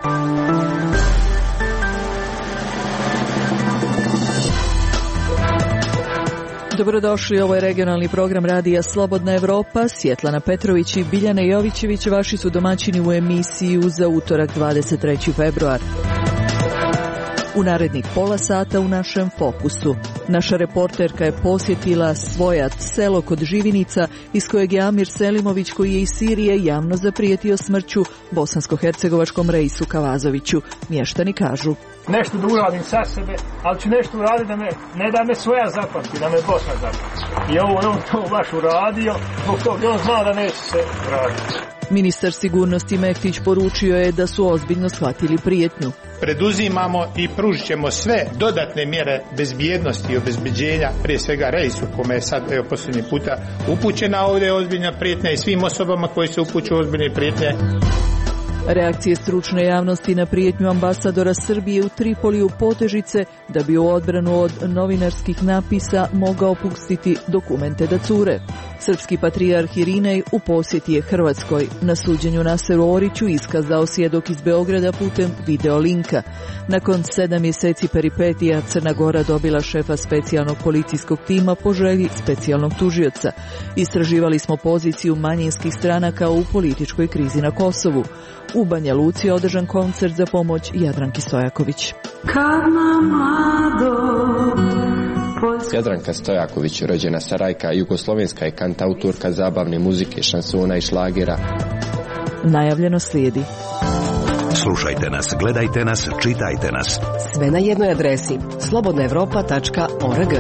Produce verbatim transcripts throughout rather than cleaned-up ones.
Dobrodošli, ovo je regionalni program radija Slobodna Evropa. Svjetlana Petrović i Biljana Jovićević vaši su domaćini u emisiju za utorak dvadeset treći februar. U narednih pola sata u našem fokusu. Naša reporterka je posjetila Svojat, selo kod Živinica, iz kojeg je Amir Selimović, koji je iz Sirije, javno zaprijetio smrću bosansko-hercegovačkom Reisu Kavazoviću. Mještani kažu: nešto da uradim sa sebe, ali ću nešto uraditi da me, ne da me svoja zapamti, da me Bosna zapamti. I ovo je on to baš uradio, zbog toga on zna da neće se vratiti. Ministar sigurnosti Mektić poručio je da su ozbiljno shvatili prijetnju. Preduzimamo i pružit ćemo sve dodatne mjere bezbjednosti i obezbeđenja, prije svega Reisu, kome je sad evo, posljednji puta upućena ovdje ozbiljna prijetnja, i svim osobama koji se upućuju ozbiljne prijetnje. Reakcije stručne javnosti na prijetnju ambasadora Srbije u Tripoliju potežice da bi u odbranu od novinarskih napisa mogao pustiti dokumente da cure. Srpski patrijarh Irinej u posjeti je Hrvatskoj. Na suđenju Naseru Oriću iskazao svjedok iz Beograda putem videolinka. Nakon sedam mjeseci peripetija Crna Gora dobila šefa specijalnog policijskog tima po želji specijalnog tužioca. Istraživali smo poziciju manjinskih stranaka u političkoj krizi na Kosovu. U Banja Luci je održan koncert za pomoć Jadranki Stojaković. Jadranka Stojaković, rođena Sarajka, jugoslovenska je kantautorka zabavne muzike, šansona i šlagera. Najavljeno slijedi. Slušajte nas, gledajte nas, čitajte nas. Sve na jednoj adresi: slobodna evropa tačka org.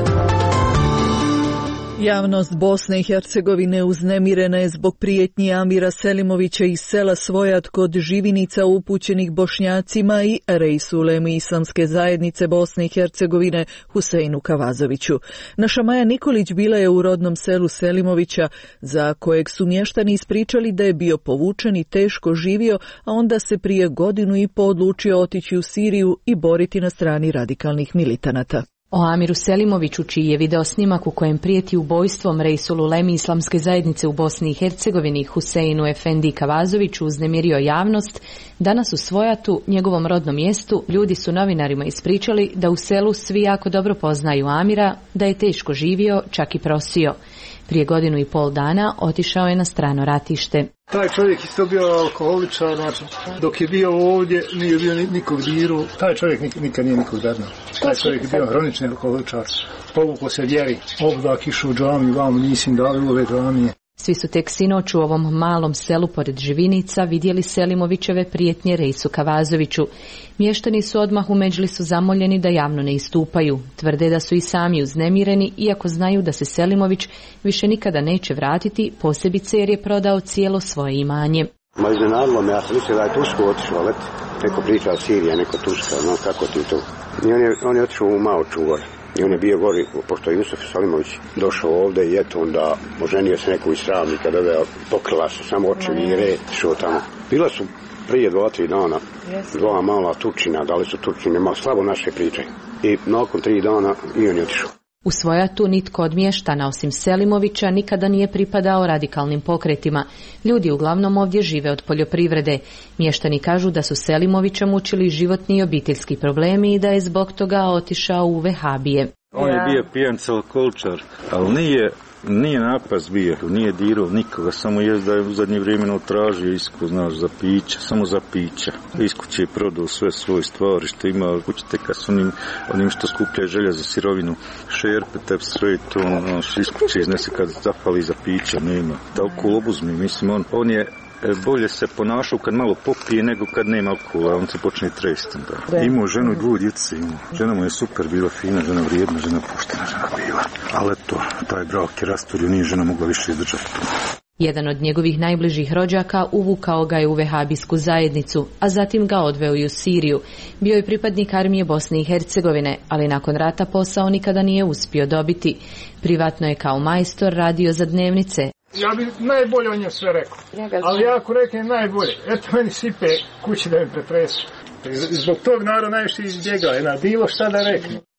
Javnost Bosne i Hercegovine uznemirena je zbog prijetnji Amira Selimovića iz sela Svojat kod Živinica upućenih Bošnjacima i Reisu uleme Islamske zajednice Bosne i Hercegovine Huseinu Kavazoviću. Naša Maja Nikolić bila je u rodnom selu Selimovića, za kojeg su mještani ispričali da je bio povučen i teško živio, a onda se prije godinu i po odlučio otići u Siriju i boriti na strani radikalnih militanata. O Amiru Selimoviću, čiji je video snimak u kojem prijeti ubojstvom Reisul ulemi Islamske zajednice u Bosni i Hercegovini Huseinu Efendi Kavazoviću uznemirio javnost, danas u Svojatu, njegovom rodnom mjestu, ljudi su novinarima ispričali da u selu svi jako dobro poznaju Amira, da je teško živio, čak i prosio. Prije godinu i pol dana otišao je na strano ratište. Taj čovjek isto bio alkoholičar, znači, dok je bio ovdje nije bio nikog diru, taj čovjek nik, nikad nije nikog dadno. Taj čovjek je bio hronični alkoholičar, povukao se vjeri, obdak išao u džamiju, vam nisim dali ove džamije. Svi su tek sinoć u ovom malom selu pored Živinica vidjeli Selimovićeve prijetnje Reisu Kavazoviću. Mještani su odmah u Medžlisu zamoljeni da javno ne istupaju. Tvrde da su i sami uznemireni, iako znaju da se Selimović više nikada neće vratiti, posebice jer je prodao cijelo svoje imanje. Ma iznenadilo me, ja sam mislio da je Tursku otišao, let, neko priča o Siriji, neko Turska, no kako ti to. I on je, on je otišao u Maoču gore. I on je bio gori, pošto je Jusuf Selimović došao ovdje i eto onda oženio se neku iz Sravnika, doveo, pokrila se samo očevi i red, šao tamo. Bila su prije dva, tri dana, dva mala Turčina, da li su Turčine, malo slabo naše priče. I nakon tri dana i on je otišao. U Svojatu nitko od mještana osim Selimovića nikada nije pripadao radikalnim pokretima. Ljudi uglavnom ovdje žive od poljoprivrede. Mještani kažu da su Selimovića mučili životni i obiteljski problemi i da je zbog toga otišao u vehabije. On je bio pijanca alkoholičar, ali nije, nije napast bio, nije dirao nikoga, samo je da je u zadnje vrijeme tražio isku, znaš, za pića, samo za pića. Iskuće je prodao sve svoje stvari što ima, kuće teka s onim, onim što skuplja želja za sirovinu, šerpe, tep, sve to, znaš, iskuće iznese kad zapali za pića, nema. Da alkohol obuzmi, mislim, on, on je bolje se ponašao kad malo popije nego kad nema alkohola, on se počne tresti. Imao ženu i dvoje djece, žena mu je super bila, fina žena, vrijedna žena, poštena žena bila. Ali to, taj brak je rasturio, nije žena mogla više izdržati. Jedan od njegovih najbližih rođaka uvukao ga je u vehabijsku zajednicu, a zatim ga odveo i u Siriju. Bio je pripadnik armije Bosne i Hercegovine, ali nakon rata posao nikada nije uspio dobiti. Privatno je kao majstor radio za dnevnice. Ja bi najbolje o njemu sve rekao, ali ja ako reknem najbolje, eto meni sipe kući da mi pretresu. Zbog tog narod najviše izbjegla, je na bilo šta da rekne.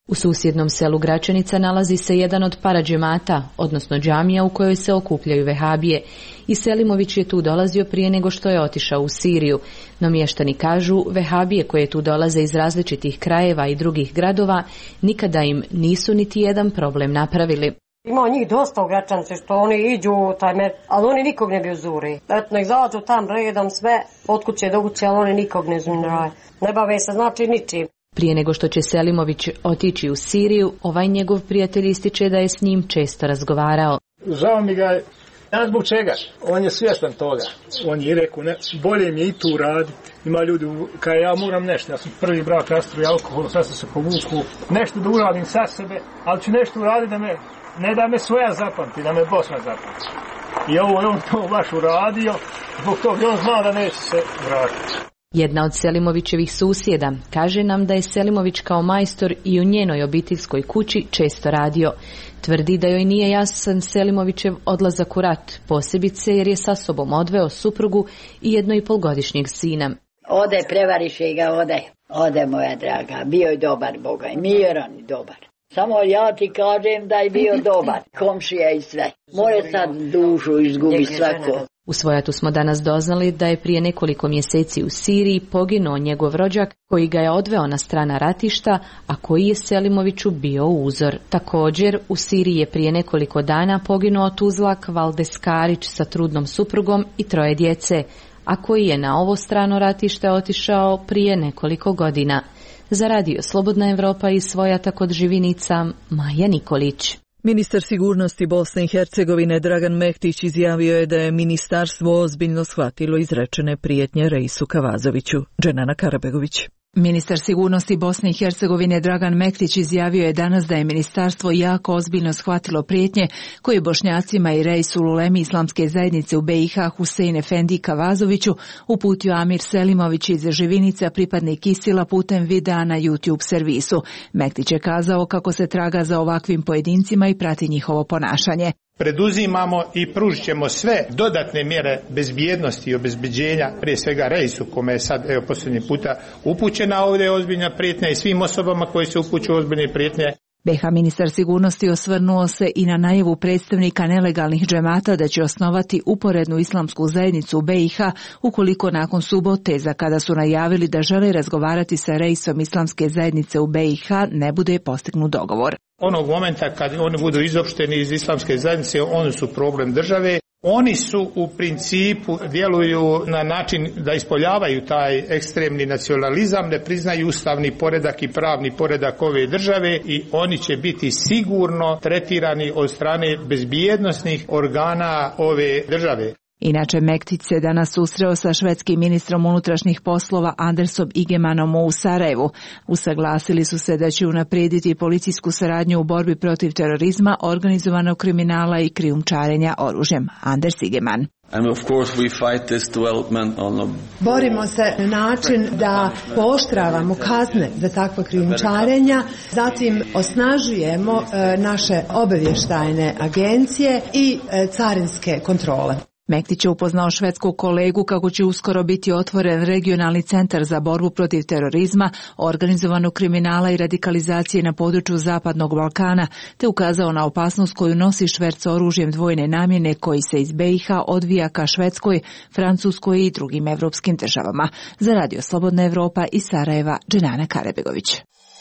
U susjednom selu Gračanica nalazi se jedan od paradžemata, odnosno džamija u kojoj se okupljaju vehabije. I Selimović je tu dolazio prije nego što je otišao u Siriju. No mještani kažu, vehabije koje tu dolaze iz različitih krajeva i drugih gradova, nikada im nisu niti jedan problem napravili. Ima njih dosta u Gračanici što oni iđu u taj med, ali oni nikog ne bi uzuri. Eto, nek zađu tam redom sve, od kuće do kuće, ali oni nikog ne uzuraju. Ne bave se znači ničim. Prije nego što će Selimović otići u Siriju, ovaj njegov prijatelj ističe da je s njim često razgovarao. Žao mi ga, ja zbog čega? On je svjestan toga. On je rekao, ne, bolje mi je i tu raditi. Ima ljudi, kada ja moram nešto, ja sam prvi brak rastruje alkohol, sad sam se povuku, nešto da uradim sa sebe, ali ću nešto uraditi da me, ne da me svoja zapamti, da me Bosna zapamti. I ovo je on to baš uradio, zbog toga on zna da neće se vratiti. Jedna od Selimovićevih susjeda kaže nam da je Selimović kao majstor i u njenoj obiteljskoj kući često radio. Tvrdi da joj nije jasan Selimovićev odlazak u rat, posebice jer je sa sobom odveo suprugu i jedno i polgodišnjeg sina. Ode, prevariše ga, ode. Ode, moja draga, bio je dobar, Boga, i miran i dobar. Samo ja ti kažem da je bio dobar, komšija i sve. Moje sad dušu izgubi svako. U Svojatu smo danas doznali da je prije nekoliko mjeseci u Siriji poginuo njegov rođak koji ga je odveo na strana ratišta, a koji je Selimoviću bio uzor. Također, u Siriji je prije nekoliko dana poginuo Tuzlak Valdes Karić sa trudnom suprugom i troje djece, a koji je na ovo strano ratište otišao prije nekoliko godina. Za radio Slobodna Evropa iz Svojata kod Živinica, Maja Nikolić. Ministar sigurnosti Bosne i Hercegovine Dragan Mehtić izjavio je da je ministarstvo ozbiljno shvatilo izrečene prijetnje Reisu Kavazoviću. Dženana Karabegović. Ministar sigurnosti Bosne i Hercegovine Dragan Mehtić izjavio je danas da je ministarstvo jako ozbiljno shvatilo prijetnje koje Bošnjacima i Reisul Ulemi Islamske zajednice u B i H Husein Efendi Kavazoviću uputio Amir Selimović iz Živinica, pripadnik Isila, putem videa na YouTube servisu. Mehtić je kazao kako se traga za ovakvim pojedincima i prati njihovo ponašanje. Preduzimamo i pružit ćemo sve dodatne mjere bezbjednosti i obezbeđenja, prije svega Reisu, kome je sad evo posljednji puta upućena ovdje ozbiljna prijetnja i svim osobama koji se upuću ozbiljne prijetnje. B H ministar sigurnosti osvrnuo se i na najavu predstavnika nelegalnih džemata da će osnovati uporednu islamsku zajednicu u B i H ukoliko nakon subote, za kada su najavili da žele razgovarati sa Reisom islamske zajednice u B i H, ne bude postignut dogovor. Onog momenta kad oni budu izopšteni iz islamske zajednice, oni su problem države. Oni su u principu djeluju na način da ispoljavaju taj ekstremni nacionalizam, ne priznaju ustavni poredak i pravni poredak ove države i oni će biti sigurno tretirani od strane bezbjednosnih organa ove države. Inače, Mehtić se danas susreo sa švedskim ministrom unutrašnjih poslova Andersom Igemanom u Sarajevu. Usaglasili su se da će unaprijediti policijsku saradnju u borbi protiv terorizma, organizovanog kriminala i krijumčarenja oružjem. Anders Igeman. And of course we fight this development on a... Borimo se na način da pooštravamo kazne za takva krijumčarenja, zatim osnažujemo e, naše obavještajne agencije i e, carinske kontrole. Mehtić je upoznao švedskog kolegu kako će uskoro biti otvoren regionalni centar za borbu protiv terorizma, organizovanog kriminala i radikalizacije na području Zapadnog Balkana, te ukazao na opasnost koju nosi šverc oružjem dvojne namjene koji se iz B i H odvija ka Švedskoj, Francuskoj i drugim evropskim državama. Za radio Slobodna Evropa iz Sarajeva, Dženana Karabegović.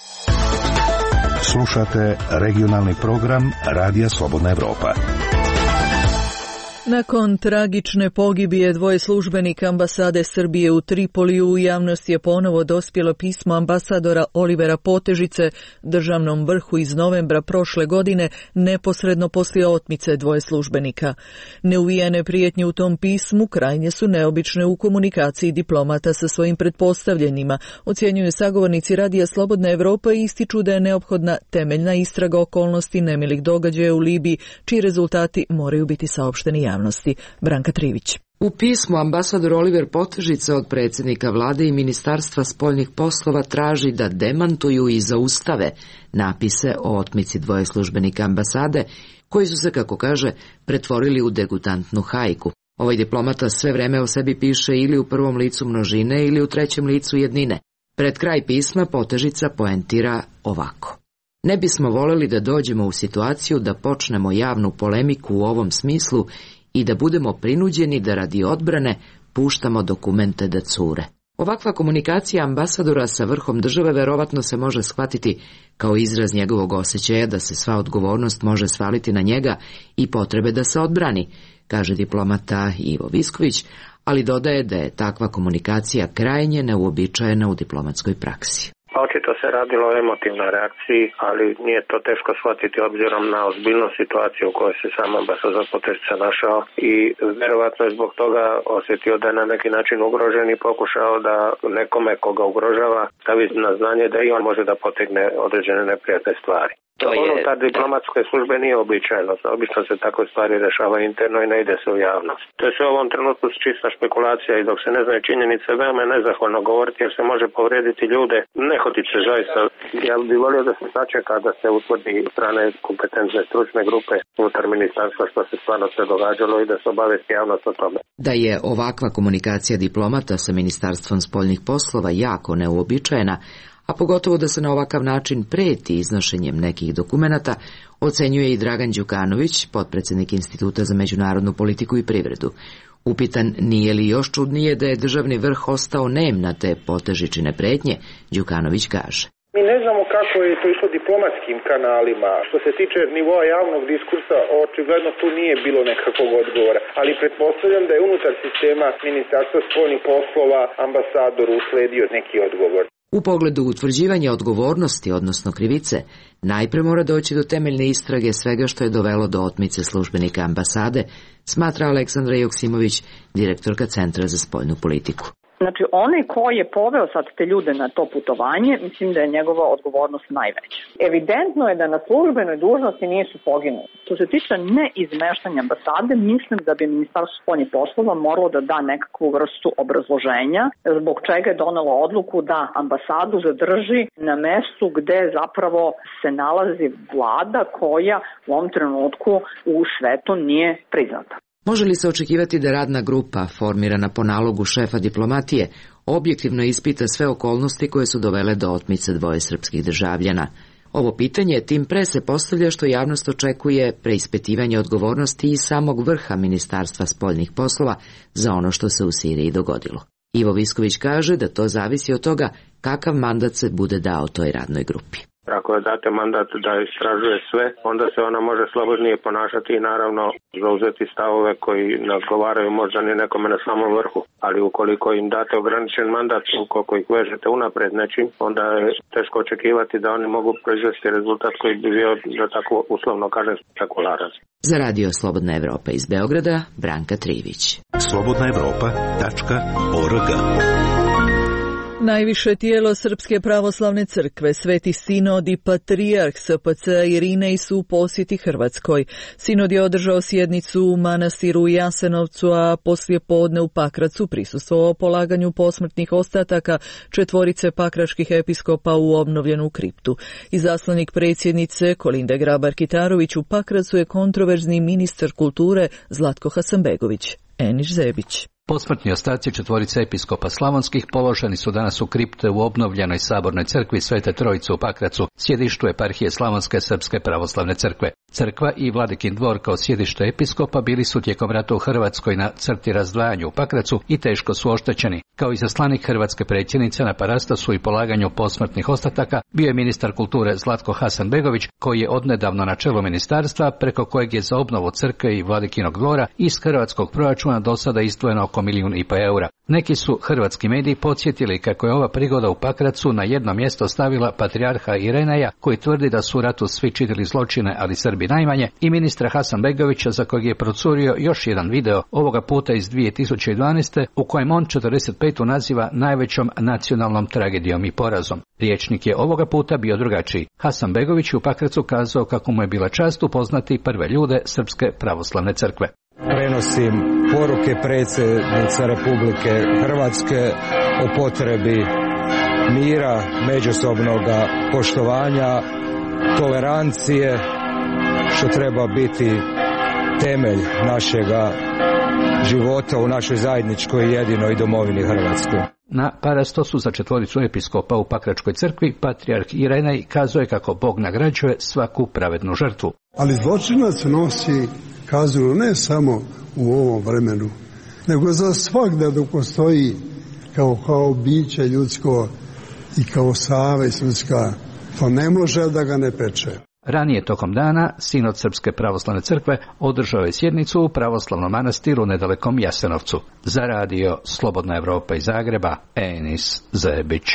Slušate regionalni program Radija Slobodna Evropa. Nakon tragične pogibije dvoje službenika ambasade Srbije u Tripoliju, u javnost je ponovo dospjelo pismo ambasadora Olivera Potežice državnom vrhu iz novembra prošle godine, neposredno poslije otmice dvoje službenika. Neuvijane prijetnje u tom pismu krajnje su neobične u komunikaciji diplomata sa svojim pretpostavljenima, ocjenjuju sagovornici Radija Slobodna Evropa i ističu da je neophodna temeljna istraga okolnosti nemilih događaja u Libiji, čiji rezultati moraju biti saopšteni javnosti. Branka Trivić. U pismu ambasador Oliver Potežica od predsjednika vlade i Ministarstva spoljnih poslova traži da demantuju i zaustave napise o otmici dvoje službenika ambasade, koji su se, kako kaže, pretvorili u degutantnu hajku. Ovaj diplomata sve vreme o sebi piše ili u prvom licu množine ili u trećem licu jednine. Pred kraj pisma Potežica poentira ovako. Ne bismo voljeli da dođemo u situaciju da počnemo javnu polemiku u ovom smislu i da budemo prinuđeni da radi odbrane puštamo dokumente da cure. Ovakva komunikacija ambasadora sa vrhom države verovatno se može shvatiti kao izraz njegovog osjećaja da se sva odgovornost može svaliti na njega i potrebe da se odbrani, kaže diplomata Ivo Visković, ali dodaje da je takva komunikacija krajnje neuobičajena u diplomatskoj praksi. Očito se radilo o emotivnoj reakciji, ali nije to teško shvatiti obzirom na ozbiljnost situacije u kojoj se sam ambasador Potežica našao i vjerovatno je zbog toga osjetio da je na neki način ugrožen i pokušao da nekome koga ugrožava stavi na znanje da i on može da potegne određene neprijatne stvari. To je... Unutar diplomatske službe nije običajno. Obično se takve stvari rešava interno i ne ide se u javnost. To je sve u ovom trenutku čista špekulacija i dok se ne znaju činjenice, veoma je nezahvalno govoriti jer se može povrijediti ljude. Ne hoti se zaista. Ja bih volio da se sačeka da se utvrdi strane kompetentne stručne grupe unutar ministarstva što se stvarno sve događalo i da se obavesti javnost o tome. Da je ovakva komunikacija diplomata sa Ministarstvom spoljnih poslova jako neuobičajena, a pogotovo da se na ovakav način preti iznošenjem nekih dokumenata, ocenjuje i Dragan Đukanović, potpredsjednik Instituta za međunarodnu politiku i privredu. Upitan nije li još čudnije da je državni vrh ostao nem na te Potežičine pretnje, Đukanović kaže. Mi ne znamo kako je to išlo diplomatskim kanalima. Što se tiče nivoa javnog diskursa, očigledno tu nije bilo nekakvog odgovora. Ali pretpostavljam da je unutar sistema Ministarstva spoljnih poslova ambasadoru usledio neki odgovor. U pogledu utvrđivanja odgovornosti, odnosno krivice, najpre mora doći do temeljne istrage svega što je dovelo do otmice službenika ambasade, smatra Aleksandra Joksimović, direktorka Centra za spoljnu politiku. Znači, onaj ko je poveo sad te ljude na to putovanje, mislim da je njegova odgovornost najveća. Evidentno je da na službenoj dužnosti nisu poginuli. Što se tiče neizmeštanja ambasade, mislim da bi Ministarstvo spoljnih poslova moralo da da nekakvu vrstu obrazloženja zbog čega je donelo odluku da ambasadu zadrži na mestu gde zapravo se nalazi vlada koja u ovom trenutku u svetu nije priznata. Može li se očekivati da radna grupa, formirana po nalogu šefa diplomatije, objektivno ispita sve okolnosti koje su dovele do otmice dvoje srpskih državljana? Ovo pitanje tim pre se postavlja što javnost očekuje preispitivanje odgovornosti i samog vrha Ministarstva spoljnih poslova za ono što se u Siriji dogodilo. Ivo Visković kaže da to zavisi od toga kakav mandat se bude dao toj radnoj grupi. Ako je date mandat da istražuje sve, onda se ona može slobodnije ponašati i naravno zauzeti stavove koji ne odgovaraju možda ni nekome na samom vrhu. Ali ukoliko im date ograničen mandat, ukoliko ih vežete unapred nečim, onda je teško očekivati da oni mogu proizvesti rezultat koji bi bio, da tako uslovno kažem, spekularan. Za radio Slobodna Evropa iz Beograda, Branka Trivić. slobodna evropa tačka org. Najviše tijelo Srpske pravoslavne crkve, Sveti Sinod i Patrijarh S P C Irinej su u posjeti Hrvatskoj. Sinod je održao sjednicu u manastiru u Jasenovcu, a poslije podne u Pakracu prisustvovao polaganju posmrtnih ostataka četvorice pakračkih episkopa u obnovljenu kriptu. Izaslanik predsjednice Kolinde Grabar-Kitarović u Pakracu je kontroverzni ministar kulture Zlatko Hasanbegović. Eniš Zebić. Posmrtni ostaci četvorice episkopa slavonskih položeni su danas u kripte u obnovljenoj sabornoj crkvi Svete Trojice u Pakracu, sjedištu eparhije Slavonske Srpske pravoslavne crkve. Crkva i Vladikin dvor kao sjedište episkopa bili su tijekom rata u Hrvatskoj na crti razdvajanju u Pakracu i teško su oštećeni. Kao izaslanik hrvatske predsjednice na parastasu i polaganju posmrtnih ostataka bio je ministar kulture Zlatko Hasanbegović, koji je odnedavno na čelu ministarstva, preko kojeg je za obnovu crkve i Vladikinog dvora iz hrvatskog proračuna do sada izdvojeno oko milijun i po eura. Neki su hrvatski mediji podsjetili kako je ova prigoda u Pakracu na jedno mjesto stavila patrijarha Irineja, koji tvrdi da su u ratu svi činili zločine, ali Srbi najmanje, i ministra Hasanbegovića, za kojeg je procurio još jedan video, ovoga puta iz dvije tisuće dvanaeste. u kojem on četrdeset petu naziva najvećom nacionalnom tragedijom i porazom. Rječnik je ovoga puta bio drugačiji. Hasanbegović u Pakracu kazao kako mu je bila čast upoznati prve ljude Srpske pravoslavne crkve. Prenosim poruke predsjednice Republike Hrvatske o potrebi mira, međusobnog poštovanja, tolerancije, što treba biti temelj našega života u našoj zajedničkoj jedinoj domovini Hrvatskoj. Na parastosu za četvoricu episkopa u Pakračkoj crkvi patrijarh Irinej kazuje kako Bog nagrađuje svaku pravednu žrtvu. Ali zločinac nosi kaznu ne samo u ovom vremenu, nego za svakda dok postoji kao, kao biće ljudsko i kao savest ljudska, to ne može da ga ne peče. Ranije tokom dana Sinod Srpske pravoslavne crkve održao je sjednicu u pravoslavnom manastiru nedalekom Jasenovcu. Za radio Slobodna Evropa iz Zagreba, Enis Zebić.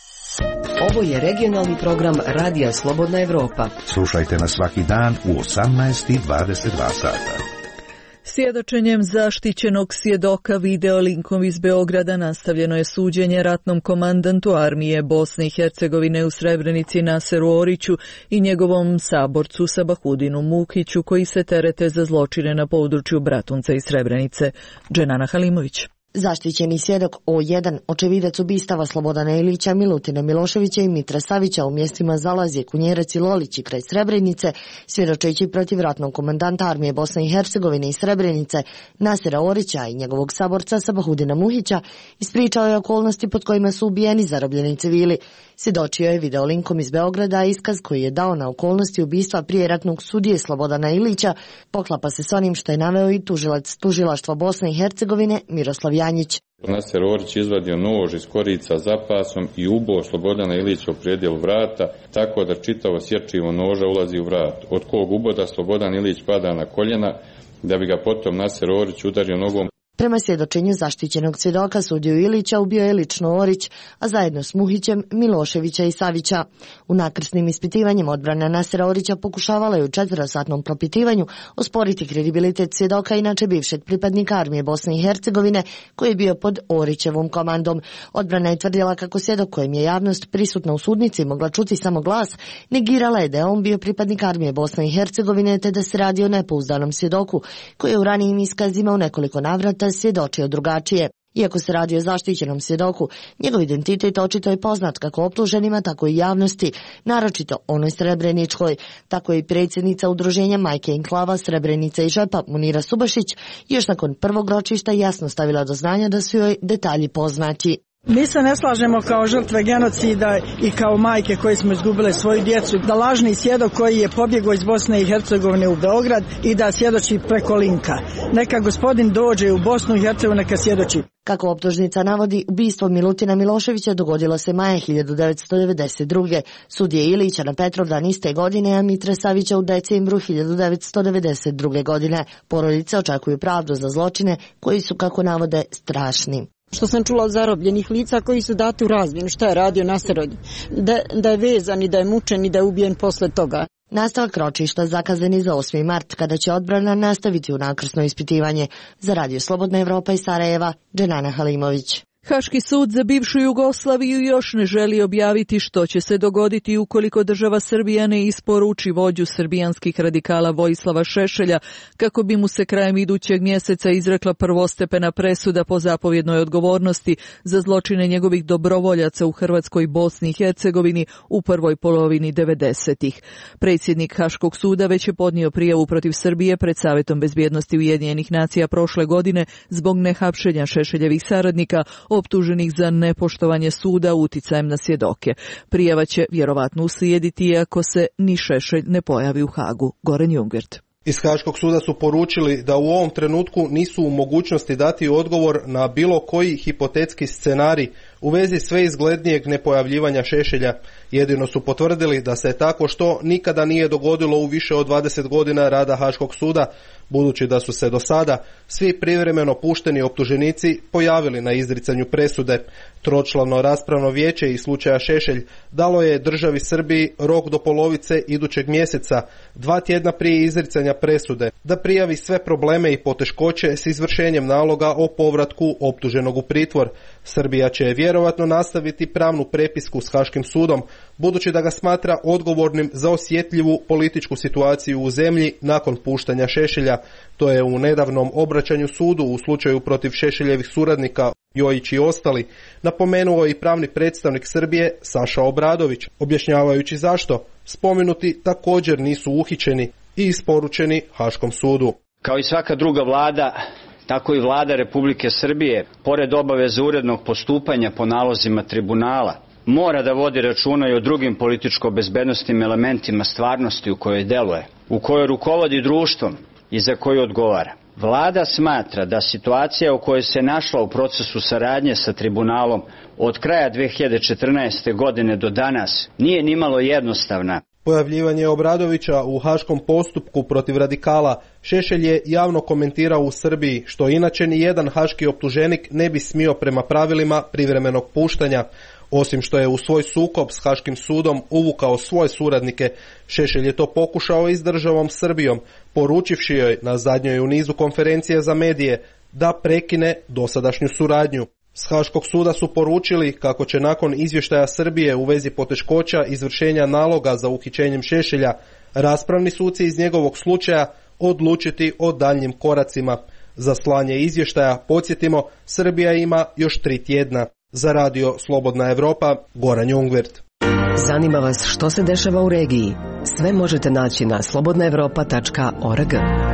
Ovo je regionalni program Radija Slobodna Evropa. Slušajte nas svaki dan u osamnaest i dvadeset dva sata. Svjedočenjem zaštićenog svjedoka videolinkom iz Beograda nastavljeno je suđenje ratnom komandantu armije Bosne i Hercegovine u Srebrenici Naseru Oriću i njegovom saborcu Sabahudinu Mukiću koji se terete za zločine na području Bratunca i Srebrenice. Dženana Halimović. Zaštićeni svjedok O jedan, očevidac ubistava Slobodana Ilića, Milutina Miloševića i Mitra Savića u mjestima Zalazje, Kunjerac i Lolići kraj Srebrenice, svjedočeći protiv ratnog komandanta armije Bosne i Hercegovine i Srebrenice, Nasera Orića i njegovog saborca Sabahudina Muhića, ispričao je okolnosti pod kojima su ubijeni zarobljeni civili. Svjedočio je videolinkom iz Beograda, iskaz koji je dao na okolnosti ubistva prije ratnog sudije Slobodana Ilića poklapa se s onim što je naveo i tužilac tužilaštva Bosne i Hercegovine Miroslav Janjić. Naser Orić izvadio nož iz korica za pasom i ubao Slobodana Ilića u predjelu vrata, tako da čitavo sjerčivo noža ulazi u vrat, od kog uboda Slobodan Ilić pada na koljena, da bi ga potom Naser Orić udario nogom. Prema svjedočenju zaštićenog svjedoka sudiju Ilića ubio je lično Orić, a zajedno s Muhićem, Miloševića i Savića. U nakrsnim ispitivanjem odbrana Nasera Orića pokušavala je u četverosatnom propitivanju osporiti kredibilitet svjedoka, inače bivšeg pripadnika armije Bosne i Hercegovine, koji je bio pod Orićevom komandom. Odbrana je tvrdila kako svjedok kojem je javnost prisutna u sudnici mogla čuti samo glas, negirala je da je on bio pripadnik armije Bosne i Hercegovine, te da se radi o nepouzdanom svjedoku, koji je u ranijim iskazima u nekoliko navrata svjedočio drugačije. Iako se radi o zaštićenom svjedoku, njegov identitet očito je poznat kako optuženima, tako i javnosti, naročito onoj Srebreničkoj. Tako je i predsjednica udruženja Majke Enklava Srebrenica i Žepa Munira Subašić još nakon prvog ročišta jasno stavila do znanja da su joj detalji poznati. Mi se ne slažemo kao žrtve genocida i kao majke koje smo izgubile svoju djecu, da lažni svjedok koji je pobjegao iz Bosne i Hercegovine u Beograd i da svjedoči preko linka. Neka gospodin dođe u Bosnu i Hercegovinu, neka svjedoči. Kako optužnica navodi, ubistvo Milutina Miloševića dogodilo se maja hiljadu devetsto devedeset druge. Sudije Ilića na Petrovdan iste godine, a Mitre Savića u decembru hiljadu devetsto devedeset druge godine. Porodice očekuju pravdu za zločine koji su, kako navode, strašni. Što sam čula od zarobljenih lica koji su dati u razmjenu, šta je radio Naser Orić, da, da je vezan i da je mučen i da je ubijen posle toga. Nastavak ročišta zakazan je za osmi mart, kada će odbrana nastaviti u nakrsno ispitivanje. Za radio Slobodna Evropa iz Sarajeva, Dženana Halimović. Haški sud za bivšu Jugoslaviju još ne želi objaviti što će se dogoditi ukoliko država Srbija ne isporuči vođu srbijanskih radikala Vojislava Šešelja, kako bi mu se krajem idućeg mjeseca izrekla prvostepena presuda po zapovjednoj odgovornosti za zločine njegovih dobrovoljaca u Hrvatskoj, Bosni i Hercegovini u prvoj polovini devedesetih. Predsjednik Haškog suda već je podnio prijavu protiv Srbije pred Savjetom bezbjednosti Ujedinjenih nacija prošle godine zbog nehapšenja Šešeljevih saradnika optuženih za nepoštovanje suda uticajem na svjedoke. Prijava će vjerovatno uslijediti ako se ni Šešelj ne pojavi u Hagu. Goran Jungwirth. Iz Haškog suda su poručili da u ovom trenutku nisu u mogućnosti dati odgovor na bilo koji hipotetski scenarij u vezi sve izglednijeg nepojavljivanja Šešelja. Jedino su potvrdili da se tako što nikada nije dogodilo u više od dvadeset godina rada Haškog suda, budući da su se do sada svi privremeno pušteni optuženici pojavili na izricanju presude. Tročlano raspravno vijeće iz slučaja Šešelj dalo je državi Srbiji rok do polovice idućeg mjeseca, dva tjedna prije izricanja presude, da prijavi sve probleme i poteškoće s izvršenjem naloga o povratku optuženog u pritvor. Srbija će vjerovatno nastaviti pravnu prepisku s Haškim sudom, budući da ga smatra odgovornim za osjetljivu političku situaciju u zemlji nakon puštanja Šešelja. To je u nedavnom obraćanju sudu u slučaju protiv Šešeljevih suradnika Jojić i ostali napomenuo i pravni predstavnik Srbije Saša Obradović, objašnjavajući zašto spomenuti također nisu uhićeni i isporučeni Haškom sudu. Kao i svaka druga vlada, tako i Vlada Republike Srbije, pored obaveze urednog postupanja po nalozima tribunala, mora da vodi računa i o drugim političko-bezbednosnim elementima stvarnosti u kojoj deluje, u kojoj rukovodi društvom i za koju odgovara. Vlada smatra da situacija u kojoj se našla u procesu saradnje sa tribunalom od kraja dve hiljade četrnaeste. godine do danas nije nimalo jednostavna. Pojavljivanje Obradovića u haškom postupku protiv radikala Šešelj je javno komentirao u Srbiji, što inače ni jedan haški optuženik ne bi smio prema pravilima privremenog puštanja. Osim što je u svoj sukob s Haškim sudom uvukao svoje suradnike, Šešelj je to pokušao i s državom Srbijom, poručivši joj na zadnjoj u nizu konferencije za medije da prekine dosadašnju suradnju. S Haškog suda su poručili kako će nakon izvještaja Srbije u vezi poteškoća izvršenja naloga za uhićenjem Šešelja, raspravni suci iz njegovog slučaja odlučiti o daljnjim koracima. Za slanje izvještaja, podsjetimo, Srbija ima još tri tjedna. Za radio Slobodna Evropa, Goran Jungwirth. Zanima vas što se dešava u regiji? Sve možete naći na slobodna evropa tačka org.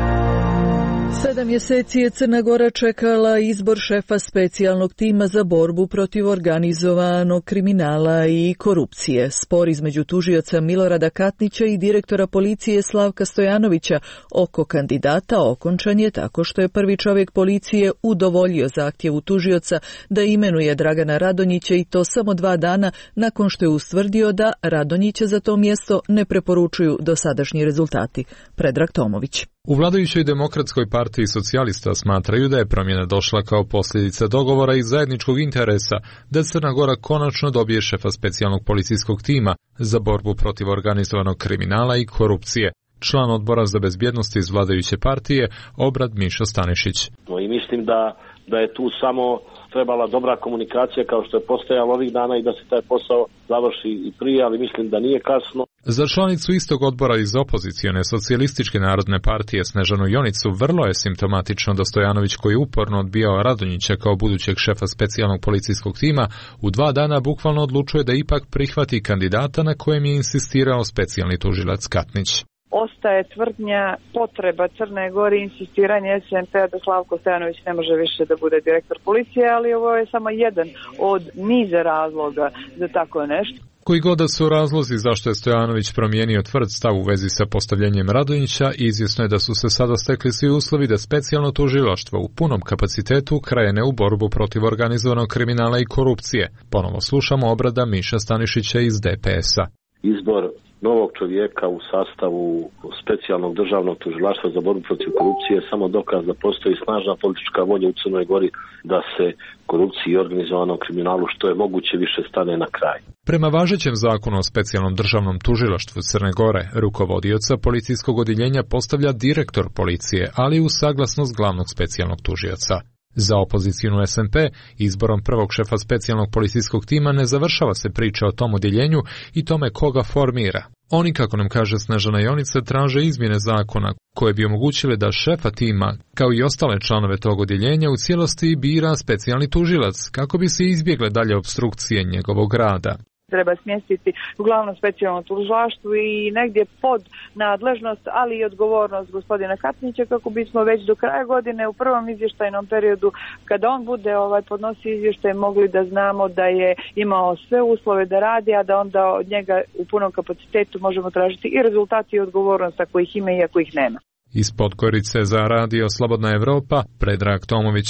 Sedam mjeseci je Crna Gora čekala izbor šefa specijalnog tima za borbu protiv organizovanog kriminala i korupcije. Spor između tužioca Milorada Katnića i direktora policije Slavka Stojanovića oko kandidata okončan je tako što je prvi čovjek policije udovoljio zahtjevu tužioca da imenuje Dragana Radonjića, i to samo dva dana nakon što je ustvrdio da Radonjića za to mjesto ne preporučuju dosadašnji rezultati. Predrag Tomović. U vladajućoj Demokratskoj partiji socijalista smatraju da je promjena došla kao posljedica dogovora i zajedničkog interesa da Crna Gora konačno dobije šefa specijalnog policijskog tima za borbu protiv organizovanog kriminala i korupcije. Član odbora za bezbjednost iz vladajuće partije, Obrad Mišo Stanišić. I mislim da, da je tu samo trebala dobra komunikacija kao što je postojala ovih dana i da se taj posao završi i prije, ali mislim da nije kasno. Za članicu istog odbora iz opozicione socijalističke narodne partije Snežanu Jonicu vrlo je simptomatično da Stojanović, koji uporno odbijao Radonjića kao budućeg šefa specijalnog policijskog tima, u dva dana bukvalno odlučuje da ipak prihvati kandidata na kojem je insistirao specijalni tužilac Katnić. Ostaje tvrdnja, potreba Crne Gore, insistiranje S N P-a da Slavko Stojanović ne može više da bude direktor policije, ali ovo je samo jedan od niza razloga za tako nešto. Koji god da su razlozi zašto je Stojanović promijenio tvrd stav u vezi sa postavljanjem Radonjića, izvjesno je da su se sada stekli svi uslovi da specijalno tužilaštvo u punom kapacitetu krene u borbu protiv organizovanog kriminala i korupcije. Ponovo slušamo Obrada Miša Stanišića iz D P S-a. Izbor novog čovjeka u sastavu specijalnog državnog tužilaštva za borbu protiv korupcije je samo dokaz da postoji snažna politička volja u Crnoj Gori da se korupciji i organizovanom kriminalu što je moguće više stane na kraj. Prema važećem zakonu o specijalnom državnom tužilaštvu Crne Gore, rukovodioca policijskog odjeljenja postavlja direktor policije, ali uz saglasnost glavnog specijalnog tužioca. Za opozicijnu S N P, izborom prvog šefa specijalnog policijskog tima ne završava se priča o tom odjeljenju i tome koga formira. Oni, kako nam kaže Snežana Jonica, traže izmjene zakona koje bi omogućile da šefa tima, kao i ostale članove tog odjeljenja, u cijelosti bira specijalni tužilac, kako bi se izbjegle dalje opstrukcije njegovog rada. Treba smjestiti u glavnom specijalnom tužilaštvu i negdje pod nadležnost, ali i odgovornost gospodina Katnića, kako bismo već do kraja godine u prvom izvještajnom periodu, kada on bude ovaj podnosi izvještaj, mogli da znamo da je imao sve uslove da radi, a da onda od njega u punom kapacitetu možemo tražiti i rezultati i odgovornost ako ih ima i ako ih nema. Iz Podgorice za radio Slobodna Evropa, Predrag Tomović.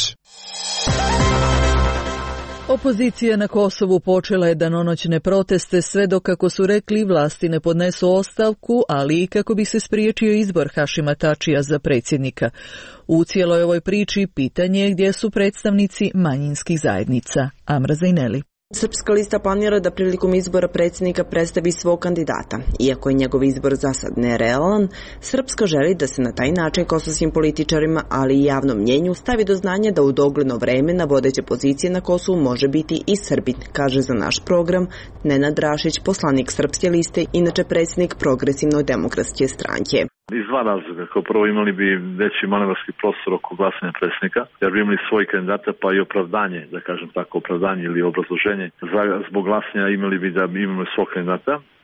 Opozicija na Kosovu počela je danonoćne proteste sve dok, kako su rekli, vlasti ne podnesu ostavku, ali i kako bi se spriječio izbor Hašima Tačija za predsjednika. U cijeloj ovoj priči pitanje je gdje su predstavnici manjinskih zajednica. Amra Zajneli. Srpska lista planira da prilikom izbora predsjednika predstavi svog kandidata. Iako je njegov izbor za sad nerealan, Srpska želi da se na taj način kosovskim političarima, ali i javnom mnjenju, stavi do znanja da u dogledno vreme na vodeće pozicije na Kosovu može biti i Srbin, kaže za naš program Nenad Rašić, poslanik Srpske liste, inače predsjednik Progresivno-demokratske stranke. Iz dva razloga. Kao prvo, imali bi veći manevarski prostor oko glasanja predsjednika, jer bi imali svoj kandidata, pa i opravdanje, da kažem tako, opravdanje ili obrazloženje. Zbog glasanja imali bi da imamo svog kandidata.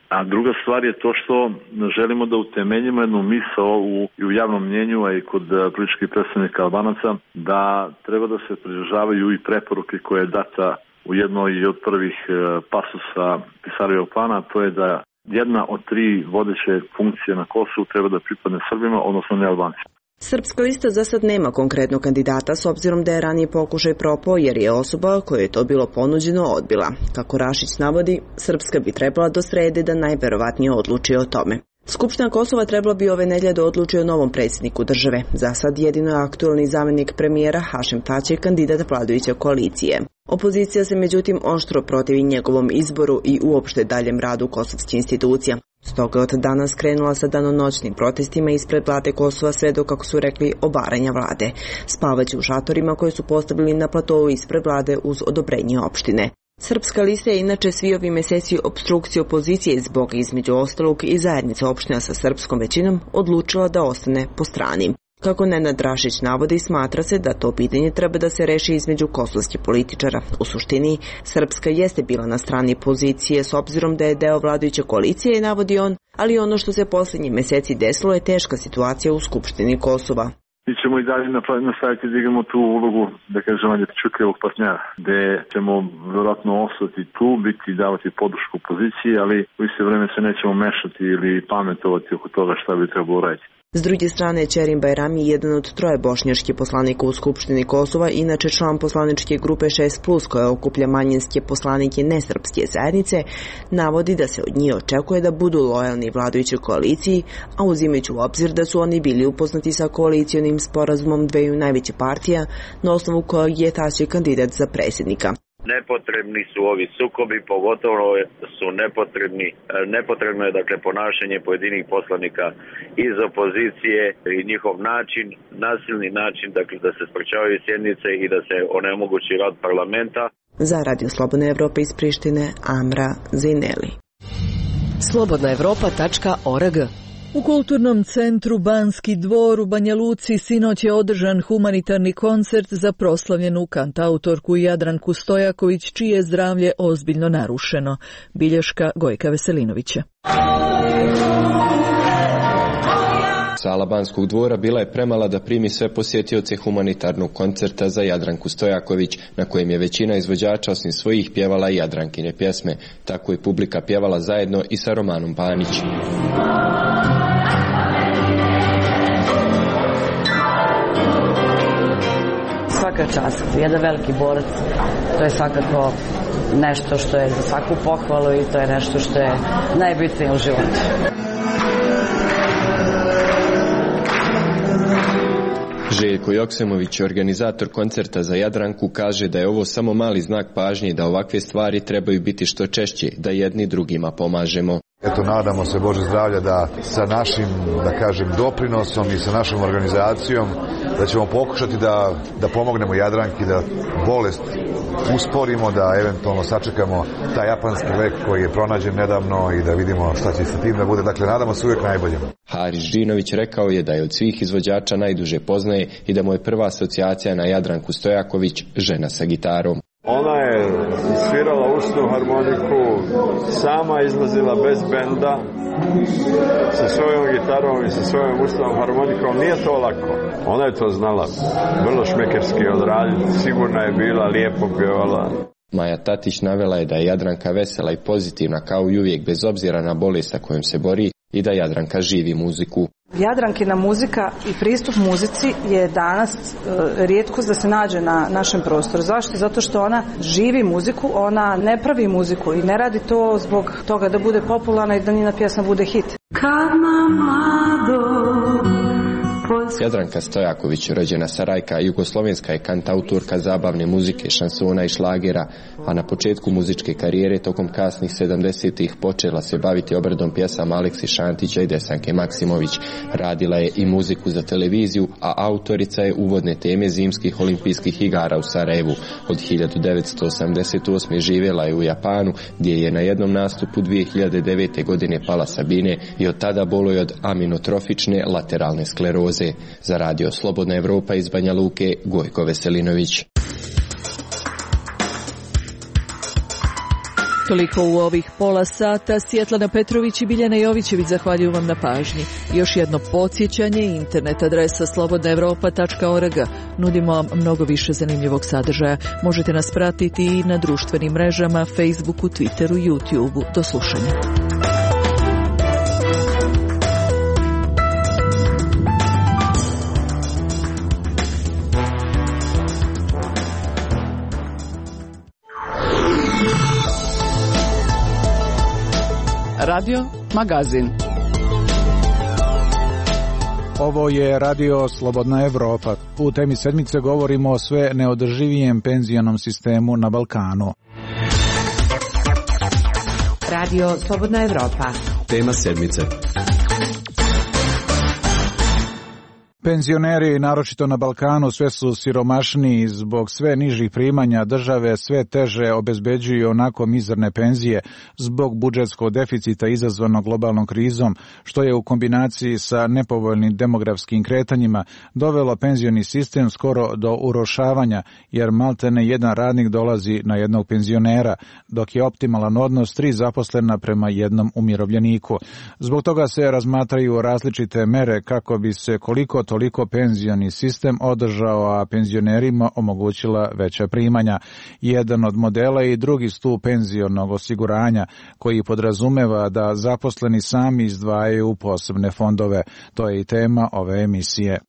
A druga stvar je to što želimo da utemeljimo jednu misao u, i u javnom mnjenju, a i kod političkih predstavnika Albanaca, da treba da se pridržavaju i preporuke koje je data u jednoj od prvih pasusa Pisarijevog plana, to je da jedna od tri vodeće funkcije na Kosovu treba da pripadne Srbima, odnosno ne Albancima. Srpska lista za sad nema konkretnog kandidata s obzirom da je ranije pokušaj propao jer je osoba kojoj je to bilo ponuđeno odbila. Kako Rašić navodi, Srpska bi trebala do srede da najverovatnije odluči o tome. Skupština Kosova trebala bi ove nedelje da odluči o novom predsjedniku države. Za sad jedino je aktuelni zamjenik premijera Hašim Tači kandidat vladajuće koalicije. Opozicija se međutim oštro protivi njegovom izboru i uopšte daljem radu kosovskih institucija. Stoga je od danas krenula sa danonoćnim protestima ispred vlade Kosova sve do, kako su rekli, obaranja vlade. Spavaće u šatorima koje su postavili na platovu ispred vlade uz odobrenje opštine. Srpska lista je inače svi ovi mjeseci opstrukcije opozicije zbog između ostalog i zajednice opština sa srpskom većinom odlučila da ostane po strani. Kako Nenad Rašić navodi, smatra se da to pitanje treba da se reši između kosovskih političara. U suštini, Srpska jeste bila na strani pozicije s obzirom da je deo vladajuće koalicije, navodi on, ali ono što se posljednjih mjeseci desilo je teška situacija u Skupštini Kosova. Mi ćemo i dalje nastaviti da igramo tu ulogu, da kažemo, čukljivog partnera, gde ćemo vjerojatno ostati tu, biti i davati podršku poziciji, ali u isto vrijeme se nećemo mešati ili pametovati oko toga šta bi trebalo raditi. S druge strane, Ćerim Bajrami, jedan od troje bošnjačkih poslanika u Skupštini Kosova, inače član poslaničke grupe šest plus koja okuplja manjinske poslanike nesrpske zajednice, navodi da se od njih očekuje da budu lojalni vladajućoj koaliciji, a uzimajući u obzir da su oni bili upoznati sa koalicionim sporazumom dveju najvećih partija, na osnovu kojeg je Tači kandidat za predsjednika. Nepotrebni su ovi sukobi, pogotovo su nepotrebni, nepotrebno je dakle ponašanje pojedinih poslanika iz opozicije i njihov način, nasilni način dakle da se sprečavaju sjednice i da se onemogući rad parlamenta. Za Radio Slobodna Evropa iz Prištine, Amra Zineli. slobodna evropa tačka org. U kulturnom centru Banski dvor u Banja Luci sinoć je održan humanitarni koncert za proslavljenu kantautorku Jadranku Stojaković, čije je zdravlje ozbiljno narušeno. Bilješka Gojka Veselinovića. Sala Banskog dvora bila je premala da primi sve posjetioce humanitarnog koncerta za Jadranku Stojaković, na kojem je većina izvođača osim svojih pjevala i Jadrankine pjesme. Tako je publika pjevala zajedno i sa Romanom Panić. Svaka čast, jedan veliki borac, to je svakako nešto što je za svaku pohvalu i to je nešto što je najbitnije u životu. Željko Joksemović, organizator koncerta za Jadranku, kaže da je ovo samo mali znak pažnje i da ovakve stvari trebaju biti što češće, da jedni drugima pomažemo. Eto, nadamo se Bože zdravlja da sa našim, da kažem, doprinosom i sa našom organizacijom da ćemo pokušati da, da pomognemo Jadranki, da bolest usporimo, da eventualno sačekamo taj japanski lek koji je pronađen nedavno i da vidimo šta će sa tim da bude. Dakle, nadamo se uvijek najboljem. Haris Žinović rekao je da je od svih izvođača najduže poznaje i da mu je prva asocijacija na Jadranku Stojaković žena sa gitarom. Ona je svirala usnu harmoniku, sama izlazila bez benda, sa svojom gitarom i sa svojom usnom harmonikom. Nije to lako. Ona je to znala vrlo šmekerski odraditi, sigurna je bila, lijepo pjevala. Maja Tatić navela je da je Jadranka vesela i pozitivna kao i uvijek bez obzira na bolest sa kojom se bori i da Jadranka živi muziku. Jadrankina muzika i pristup muzici je danas e, rijetkost da se nađe na našem prostoru. Zašto? Zato što ona živi muziku, ona ne pravi muziku i ne radi to zbog toga da bude popularna i da njena pjesma bude hit. Jadranka Stojaković, rođena Sarajka, jugoslovenska je kantautorka zabavne muzike, šansona i šlagera, a na početku muzičke karijere tokom kasnih sedamdesetih počela se baviti obradom pjesama Aleksi Šantića i Desanke Maksimović. Radila je i muziku za televiziju, a autorica je uvodne teme zimskih olimpijskih igara u Sarajevu. Od hiljadu devetsto osamdeset osme živjela je u Japanu, gdje je na jednom nastupu dvije hiljade devete godine pala sa bine i od tada boluje od aminotrofične lateralne skleroze. Za Radio Slobodna Evropa iz Banja Luke, Gojko Veselinović. Toliko u ovih pola sata. Svjetlana Petrović i Biljana Jovićević zahvaljuju vam na pažnji. Još jedno podsjećanje, internet adresa slobodna evropa tačka org. Nudimo vam mnogo više zanimljivog sadržaja. Možete nas pratiti i na društvenim mrežama, Facebooku, Twitteru, YouTubeu. Do slušanja. Radio Magazin. Ovo je Radio Slobodna Evropa. U temi sedmice govorimo o sve neodrživijem penzionom sistemu na Balkanu. Radio Slobodna Evropa. Tema sedmice. Penzioneri, naročito na Balkanu, sve su siromašniji zbog sve nižih primanja države, sve teže obezbeđuju onako mizerne penzije zbog budžetskog deficita izazvanog globalnom krizom, što je u kombinaciji sa nepovoljnim demografskim kretanjima dovelo penzioni sistem skoro do urušavanja, jer maltene jedan radnik dolazi na jednog penzionera, dok je optimalan odnos tri zaposlena prema jednom umirovljeniku. Zbog toga se razmatraju različite mere kako bi se koliko toliko penzioni sistem održao, a penzionerima omogućila veća primanja. Jedan od modela je i drugi stup penzionog osiguranja, koji podrazumeva da zaposleni sami izdvajaju posebne fondove. To je i tema ove emisije.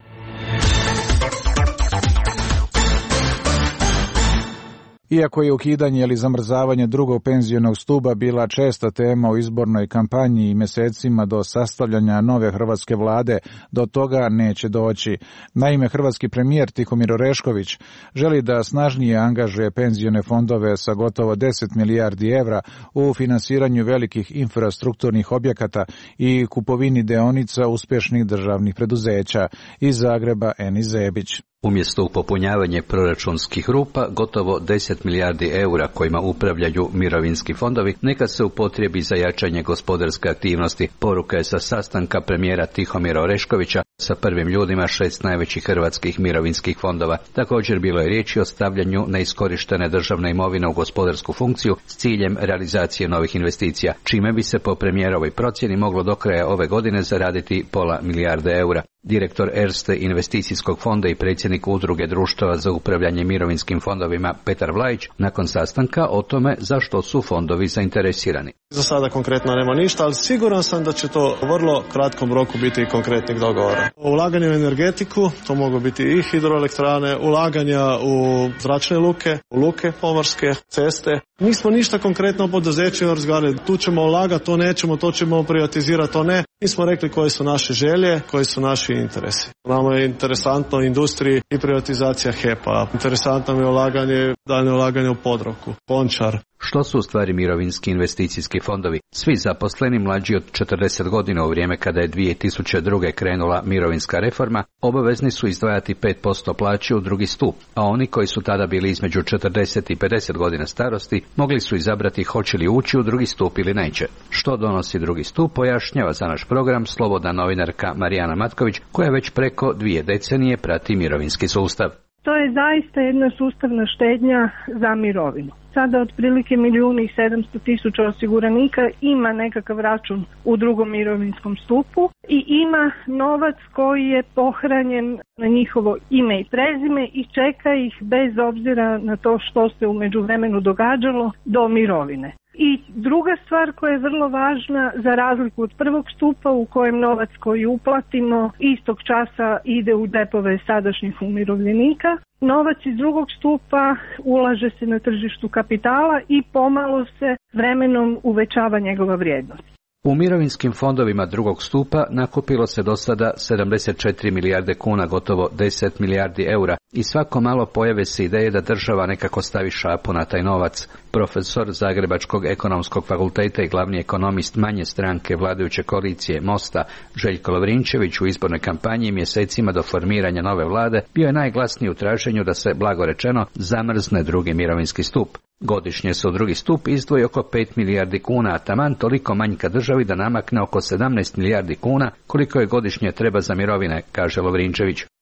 Iako je ukidanje ili zamrzavanje drugog penzionog stuba bila česta tema u izbornoj kampanji i mjesecima do sastavljanja nove hrvatske vlade, do toga neće doći. Naime, hrvatski premijer Tihomir Orešković želi da snažnije angažuje penzione fondove sa gotovo deset milijardi evra u finansiranju velikih infrastrukturnih objekata i kupovini deonica uspješnih državnih preduzeća. Iz Zagreba Eni Zebić. Umjesto popunjavanja proračunskih rupa, gotovo deset milijardi eura kojima upravljaju mirovinski fondovi, neka se upotrijebi za jačanje gospodarske aktivnosti. Poruka je sa sastanka premijera Tihomira Oreškovića sa prvim ljudima šest najvećih hrvatskih mirovinskih fondova. Također bilo je riječi o stavljanju neiskorištene državne imovine u gospodarsku funkciju s ciljem realizacije novih investicija, čime bi se po premijerovoj procjeni moglo do kraja ove godine zaraditi pola milijarde eura. Direktor Erste investicijskog fonda i predsjednik udruge društava za upravljanje mirovinskim fondovima Petar Vlajić nakon sastanka o tome zašto su fondovi zainteresirani. Za sada konkretno nema ništa, ali siguran sam da će to u vrlo kratkom roku biti konkretnih dogovora. Ulaganje u energetiku, to mogu biti i hidroelektrane, ulaganja u zračne luke, u luke pomorske, ceste. Nismo ništa konkretno o poduzećima razgovarali, tu ćemo ulagati, to nećemo, to ćemo privatizirati, to ne. Mi smo rekli koje su naše želje, koji su naši interesi. Nama je interesantno industriji i privatizacija H E P-a. Interesantno je ulaganje, daljnje ulaganje u Podravku, Končar. Što su u stvari mirovinski investicijski fondovi? Svi zaposleni mlađi od četrdeset godina u vrijeme kada je dvije tisuće druge krenula mirovinska reforma, obavezni su izdvajati pet posto plaće u drugi stup, a oni koji su tada bili između četrdeset i pedeset godina starosti mogli su izabrati hoće li ući u drugi stup ili neće. Što donosi drugi stup, pojašnjava za naš program slobodna novinarka Marijana Matković, koja već preko dvije decenije prati mirovinski sustav. To je zaista jedna sustavna štednja za mirovinu. Sada otprilike milijun i sedamsto tisuća osiguranika ima nekakav račun u drugom mirovinskom stupu i ima novac koji je pohranjen na njihovo ime i prezime i čeka ih bez obzira na to što se u međuvremenu događalo do mirovine. I druga stvar koja je vrlo važna, za razliku od prvog stupa u kojem novac koji uplatimo istog časa ide u depove sadašnjih umirovljenika, novac iz drugog stupa ulaže se na tržištu kapitala i pomalo se vremenom uvećava njegova vrijednost. U mirovinskim fondovima drugog stupa nakupilo se do sada sedamdeset četiri milijarde kuna, gotovo deset milijardi eura, i svako malo pojave se ideje da država nekako stavi šapu na taj novac. Profesor Zagrebačkog ekonomskog fakulteta i glavni ekonomist manje stranke vladajuće koalicije Mosta, Željko Lovrinčević, u izbornoj kampanji mjesecima do formiranja nove vlade bio je najglasniji u traženju da se, blago rečeno, zamrzne drugi mirovinski stup. Godišnje se u drugi stup izdvoji oko pet milijardi kuna, a taman toliko manjka državi da namakne oko sedamnaest milijardi kuna, koliko je godišnje treba za mirovine, kaže Lovrinčević.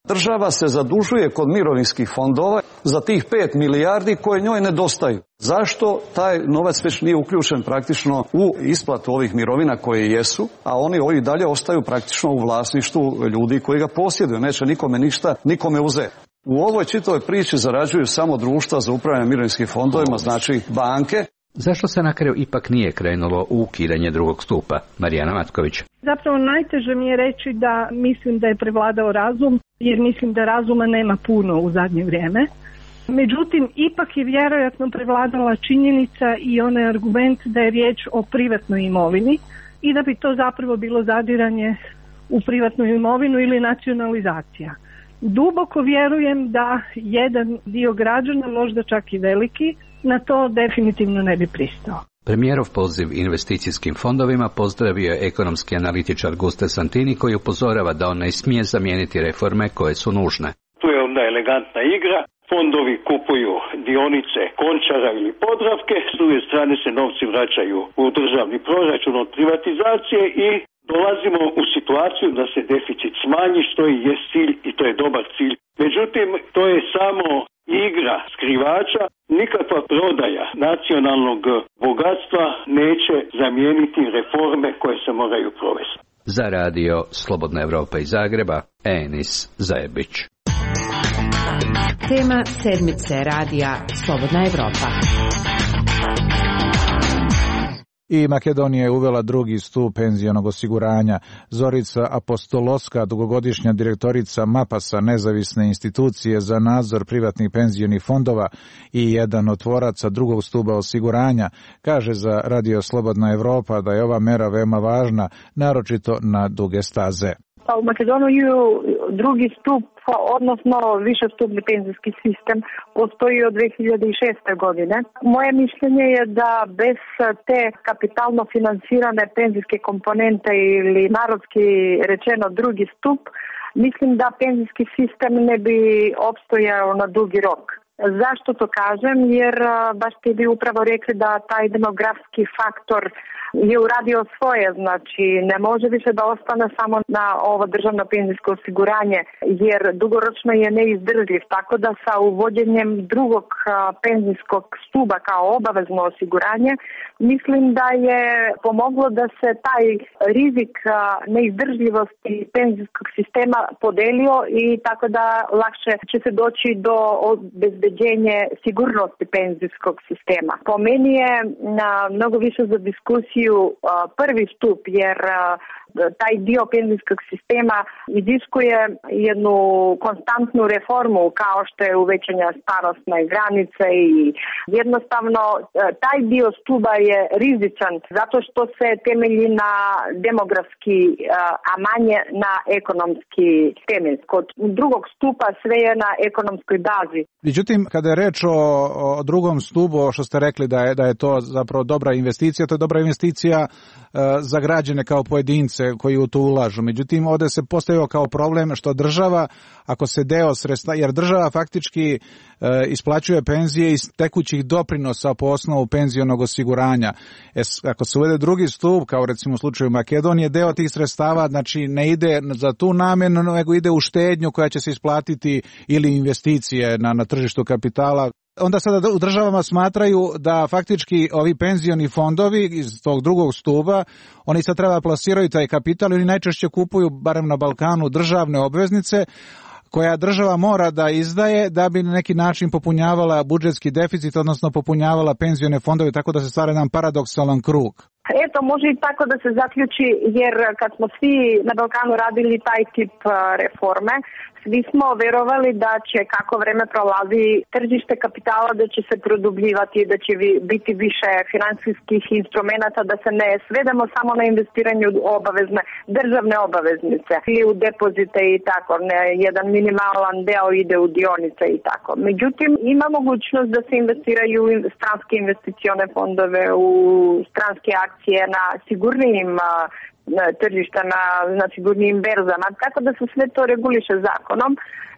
Država se zadužuje kod mirovinskih fondova za tih pet milijardi koje njoj nedostaju. Zašto taj novac već nije uključen praktično u isplatu ovih mirovina koje jesu, a oni ovi dalje ostaju praktično u vlasništvu ljudi koji ga posjeduju. Neće nikome ništa, nikome uzeti. U ovoj čitavoj priči zarađuju samo društva za upravljanje mirovinskim fondovima, znači banke. Zašto se na kraju ipak nije krenulo u ukidanje drugog stupa? Marijana Matković. Zapravo najteže mi je reći da mislim da je prevladao razum, jer mislim da razuma nema puno u zadnje vrijeme. Međutim, ipak je vjerojatno prevladala činjenica i onaj argument da je riječ o privatnoj imovini i da bi to zapravo bilo zadiranje u privatnu imovinu ili nacionalizacija. Duboko vjerujem da jedan dio građana, možda čak i veliki, na to definitivno ne bi pristao. Premijerov poziv investicijskim fondovima pozdravio je ekonomski analitičar Guste Santini koji upozorava da on ne smije zamijeniti reforme koje su nužne. Tu je onda elegantna igra. Fondovi kupuju dionice Končara ili Podravke, s druge strane se novci vraćaju u državni proračun od privatizacije i dolazimo u situaciju da se deficit smanji, što i je cilj i to je dobar cilj. Međutim, to je samo igra skrivača, nikakva prodaja nacionalnog bogatstva neće zamijeniti reforme koje se moraju provesti. Za radio Slobodna Evropa iz Zagreba, Enis Zajebić. Tema sedmice radija Slobodna Evropa. I Makedonija je uvela drugi stup penzionog osiguranja. Zorica Apostoloska, dugogodišnja direktorica MAPAS-a, nezavisne institucije za nadzor privatnih penzionih fondova i jedan od tvoraca drugog stupa osiguranja, kaže za Radio Slobodna Evropa da je ova mera veoma važna, naročito na duge staze. Pa u Makedoniju drugi stup, odnosno višestupni penzijski sistem, postoji od dve hiljade šeste. godine. Moje mišljenje je da bez te kapitalno finansirane penzijske komponente ili narodski rečeno drugi stup, mislim da penzijski sistem ne bi opstojao na dugi rok. Zašto to kažem? Jer baš ti bi upravo rekli da taj demografski faktor je uradio svoje, znači ne može više da ostane samo na ovo državno penzijsko osiguranje, jer dugoročno je neizdrživ, tako da sa uvođenjem drugog penzijskog stuba kao obavezno osiguranje, mislim da je pomoglo da se taj rizik neizdržljivosti penzijskog sistema podelio i tako da lakše će se doći do obezbeđenja sigurnosti penzijskog sistema. Po meni je mnogo više za diskusiju prvi stup, jer taj dio penzijskog sistema iziskuje jednu konstantnu reformu kao što je uvećanja starosne granice i jednostavno taj dio stuba je rizičan zato što se temelji na demografski, a manje na ekonomski temelj. Kod drugog stupa sve je na ekonomskoj bazi. Međutim, kada je reč o, o drugom stupu, što ste rekli da je, da je to zapravo dobra investicija, to je dobra investicija e, za građane kao pojedince koji u to ulažu. Međutim, ovdje se postavio kao problem što država, ako se deo sredstva, jer država faktički e, isplaćuje penzije iz tekućih doprinosa po osnovu penzionog osiguranja. E, ako se uvede drugi stup, kao recimo u slučaju Makedonije, deo tih sredstava znači ne ide za tu namjenu, nego ide u štednju koja će se isplatiti ili investicije na, na tržištu kapitala. Onda sada u državama smatraju da faktički ovi penzioni fondovi iz tog drugog stupa, oni sad treba plasiraju taj kapital i oni najčešće kupuju, barem na Balkanu, državne obveznice koja država mora da izdaje da bi na neki način popunjavala budžetski deficit, odnosno popunjavala penzione fondove, tako da se stvara jedan paradoksalan krug. Eto, može i tako da se zaključi, jer kad smo svi na Balkanu radili taj tip reforme, svi smo verovali da će kako vreme prolazi tržište kapitala da će se produbljivati, da će biti više finansijskih instrumenata, da se ne svedemo samo na investiranju obavezne državne obveznice ili u depozite i tako, ne, jedan minimalan deo ide u dionice i tako. Međutim, ima mogućnost da se investiraju u stranske investicione fondove, u stranske akcije na sigurnijim tržišta, na, na sigurnijim berzama, tako da se sve to reguliše zakonom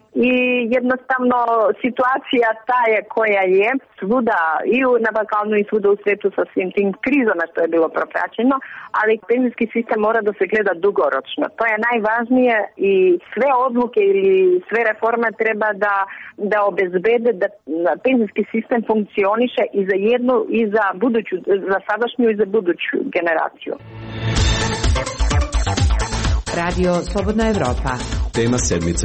i jednostavno situacija ta je koja je svuda i na Balkanu i svuda u svijetu sa svim tim krizama što je bilo propraćeno, ali penzijski sistem mora da se gleda dugoročno. To je najvažnije i sve odluke ili sve reforme treba da, da obezbede da penzijski sistem funkcioniše i za jednu i za buduću, za sadašnju i za buduću generaciju. Radio Slobodna Evropa. Tema sedmice.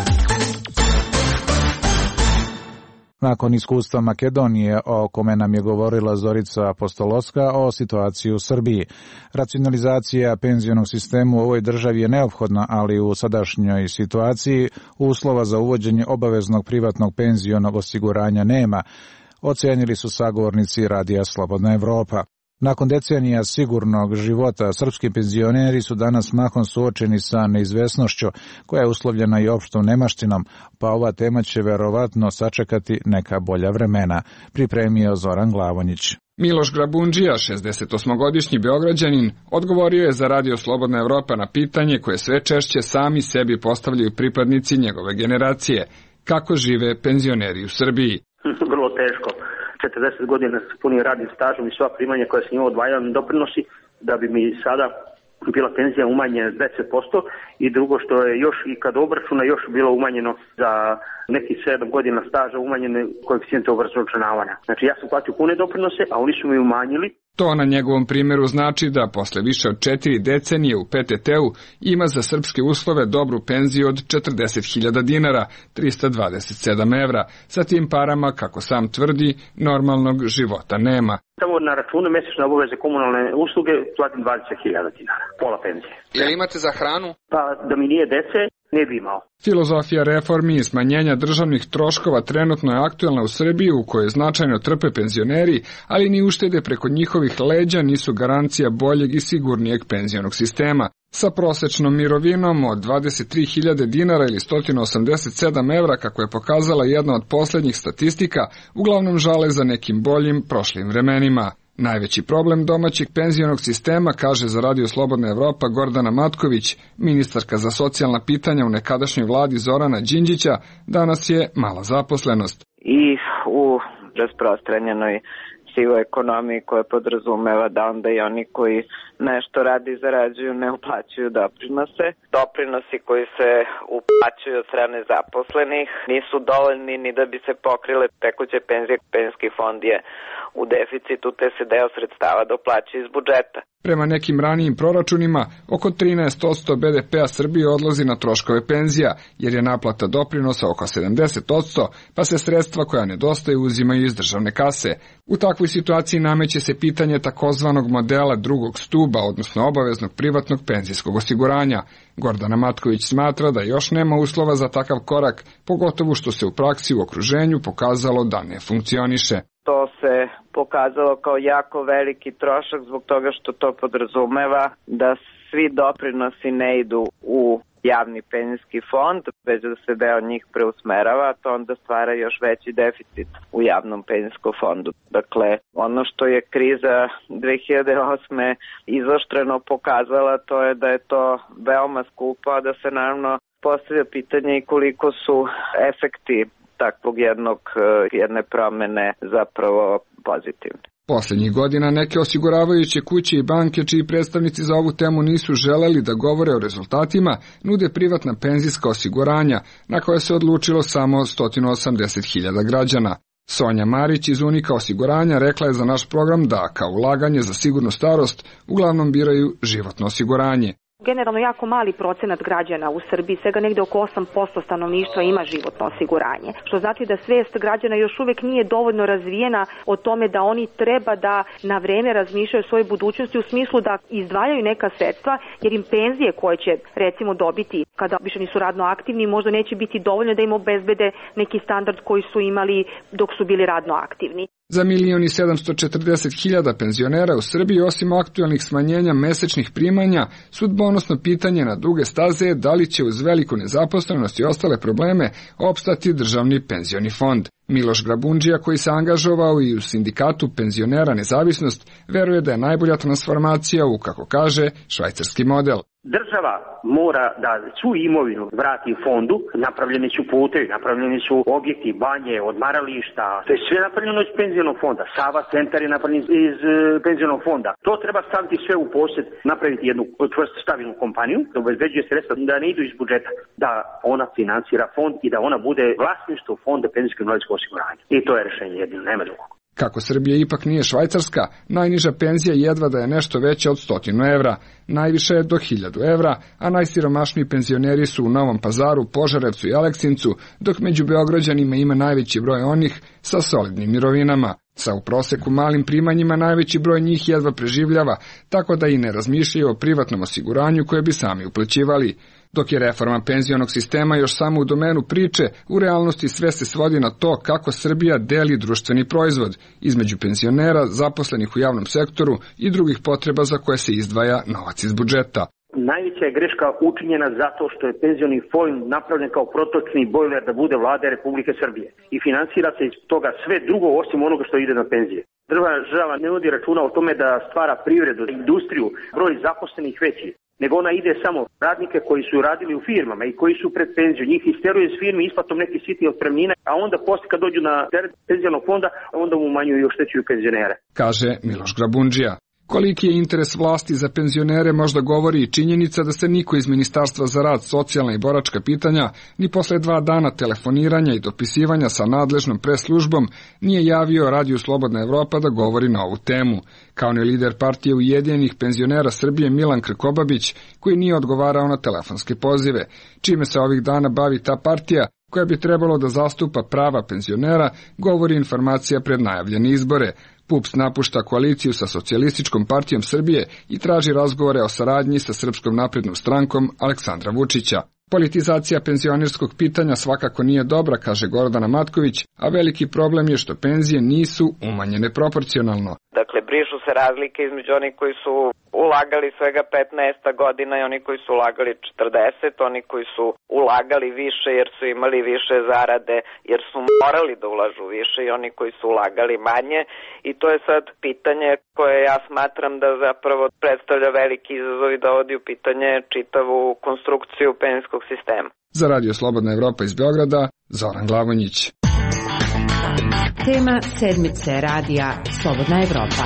Nakon iskustva Makedonije, o kome nam je govorila Zorica Apostolowska, o situaciji u Srbiji. Racionalizacija penzionog sistema u ovoj državi je neophodna, ali u sadašnjoj situaciji uslova za uvođenje obaveznog privatnog penzionog osiguranja nema, ocenili su sagovornici Radija Slobodna Evropa. Nakon decenija sigurnog života, srpski penzioneri su danas mahom suočeni sa neizvesnošću koja je uslovljena i opštom nemaštinom, pa ova tema će verovatno sačekati neka bolja vremena, pripremio Zoran Glavonjić. Miloš Grabundžija, šezdesetosmogodišnji Beograđanin, odgovorio je za Radio Slobodna Evropa na pitanje koje sve češće sami sebi postavljaju pripadnici njegove generacije. Kako žive penzioneri u Srbiji? Vrlo teško. četrdeset godina s punim radnim stažom i sva primanja koja sam imao odvajao doprinosi, da bi mi sada bila penzija umanjena deset posto i drugo što je još i kad obračuna još bilo umanjeno za nekih sedam godina staža umanjene koeficijente obračunavanja. Znači ja sam platio pune doprinose, a oni su mi umanjili. To na njegovom primjeru znači da posle više od četiri decenije u P T T-u ima za srpske uslove dobru penziju od četrdeset hiljada dinara, trista dvadeset sedam evra. Sa tim parama, kako sam tvrdi, normalnog života nema. Samo na računu mesečne obaveze komunalne usluge platim dvadeset hiljada dinara, pola penzije. Jel imate za hranu? Pa da mi nije dece, ne bi imao. Filozofija reformi i smanjenja državnih troškova trenutno je aktuelna u Srbiji, u kojoj značajno trpe penzioneri, ali ni uštede preko njihovih leđa nisu garancija boljeg i sigurnijeg penzionog sistema. Sa prosečnom mirovinom od dvadeset tri hiljade dinara ili sto osamdeset sedam evra, kako je pokazala jedna od posljednjih statistika, uglavnom žale za nekim boljim prošlim vremenima. Najveći problem domaćeg penzionog sistema, kaže za Radio Slobodna Evropa Gordana Matković, ministarka za socijalna pitanja u nekadašnjoj vladi Zorana Đinđića, danas je mala zaposlenost. I u rasprostranjenoj sivoj ekonomiji koja podrazumeva da onda i oni koji nešto radi i zarađuju ne uplaćuju doprinose. Doprinosi koji se uplaćuju od strane zaposlenih nisu dovoljni ni da bi se pokrile tekuće penzije. Penzijski fond je u deficitu, te se deo sredstava doplaća iz budžeta. Prema nekim ranijim proračunima, oko trinaest posto B D P-a Srbije odlazi na troškove penzija, jer je naplata doprinosa oko sedamdeset posto, pa se sredstva koja nedostaju uzimaju iz državne kase. U takvoj situaciji nameće se pitanje takozvanog modela drugog stuba, odnosno obaveznog privatnog penzijskog osiguranja. Gordana Matković smatra da još nema uslova za takav korak, pogotovo što se u praksi u okruženju pokazalo da ne funkcioniše. To se pokazalo kao jako veliki trošak zbog toga što to podrazumeva da svi doprinosi ne idu u javni penzijski fond, već da se deo njih preusmerava, to onda stvara još veći deficit u javnom penzijskom fondu. Dakle, ono što je kriza dve hiljade osme izoštreno pokazala, to je da je to veoma skupo, a da se naravno postavlja pitanje i koliko su efekti takvog jednog, jedne promene zapravo pozitivne. Poslednjih godina neke osiguravajuće kuće i banke, čiji predstavnici za ovu temu nisu želeli da govore o rezultatima, nude privatna penzijska osiguranja, na koje se odlučilo samo sto osamdeset hiljada građana. Sonja Marić iz Unika osiguranja rekla je za naš program da, kao ulaganje za sigurnu starost, uglavnom biraju životno osiguranje. Generalno jako mali procenat građana u Srbiji, svega negde oko osam posto stanovništva ima životno osiguranje, što znači da svest građana još uvek nije dovoljno razvijena o tome da oni treba da na vreme razmišljaju o svojoj budućnosti u smislu da izdvajaju neka sredstva, jer im penzije koje će recimo dobiti kada više nisu radno aktivni možda neće biti dovoljno da im obezbede neki standard koji su imali dok su bili radno aktivni. Za milion i sedamsto četrdeset hiljada penzionera u Srbiji, osim aktualnih smanjenja mesečnih primanja, sudbonosno pitanje na duge staze je da li će uz veliku nezaposlenost i ostale probleme opstati državni penzioni fond. Miloš Grabundžija, koji se angažovao i u sindikatu penzionera Nezavisnost, veruje da je najbolja transformacija u, kako kaže, švajcarski model. Država mora da svu imovinu vrati fondu, napravljeni su putevi, napravljeni su objekti, banje, odmarališta, to je sve napravljeno iz penzionog fonda. Sava centar je napravljen iz penzionog fonda. To treba staviti sve u posjed, napraviti jednu čvrstu stabilnu kompaniju, da obezbeđuje sredstva, da ne idu iz budžeta, da ona finansira fond i da ona bude vlasništvo fonda penzijskog invalidskog osiguranja. I to je rešenje jedino, nema drugog. Kako Srbija ipak nije Švajcarska, najniža penzija jedva da je nešto veća od stotinu evra, najviše je do hiljadu evra, a najsiromašniji penzioneri su u Novom Pazaru, Požarevcu i Aleksincu, dok među Beograđanima ima najveći broj onih sa solidnim mirovinama. Sa u proseku malim primanjima najveći broj njih jedva preživljava, tako da i ne razmišljaju o privatnom osiguranju koje bi sami uplaćivali. Dok je reforma penzionog sistema još samo u domenu priče, u realnosti sve se svodi na to kako Srbija deli društveni proizvod između penzionera, zaposlenih u javnom sektoru i drugih potreba za koje se izdvaja novac iz budžeta. Najveća je greška učinjena zato što je penzioni fond napravljen kao protočni bojler da bude vlada Republike Srbije i finansira se iz toga sve drugo osim onoga što ide na penzije. Država ne vodi računa o tome da stvara privredu, industriju, broj zaposlenih veći, nego ona ide samo radnike koji su radili u firmama i koji su pred penziju. Njih isteruje iz firme isplatom nekih sitnih otpremnina, a onda posle kad dođu na teret penzionog fonda, onda mu umanjuju i oštećuju penzionere. Kaže Miloš Grabundžija. Koliki je interes vlasti za penzionere možda govori i činjenica da se niko iz Ministarstva za rad, socijalna i boračka pitanja ni posle dva dana telefoniranja i dopisivanja sa nadležnom preslužbom nije javio Radiju Slobodna Evropa da govori na ovu temu, kao ni lider partije Ujedinjenih penzionera Srbije Milan Krkobabić, koji nije odgovarao na telefonske pozive, čime se ovih dana bavi ta partija koja bi trebalo da zastupa prava penzionera, govori informacija pred najavljene izbore. PUPS napušta koaliciju sa Socijalističkom partijom Srbije i traži razgovore o saradnji sa Srpskom naprednom strankom Aleksandra Vučića. Politizacija penzionerskog pitanja svakako nije dobra, kaže Gordana Matković, a veliki problem je što penzije nisu umanjene proporcionalno. Dakle, brišu se razlike između onih koji su ulagali svega petnaest godina i oni koji su ulagali četrdeset, oni koji su ulagali više jer su imali više zarade, jer su morali da ulažu više i oni koji su ulagali manje. I to je sad pitanje koje ja smatram da zapravo predstavlja veliki izazov i dovodi u pitanje čitavu konstrukciju penzijskog sistema. Za Radio Slobodna Evropa iz Beograda, Zoran Glavonjić. Tema sedmice radija Slobodna Evropa.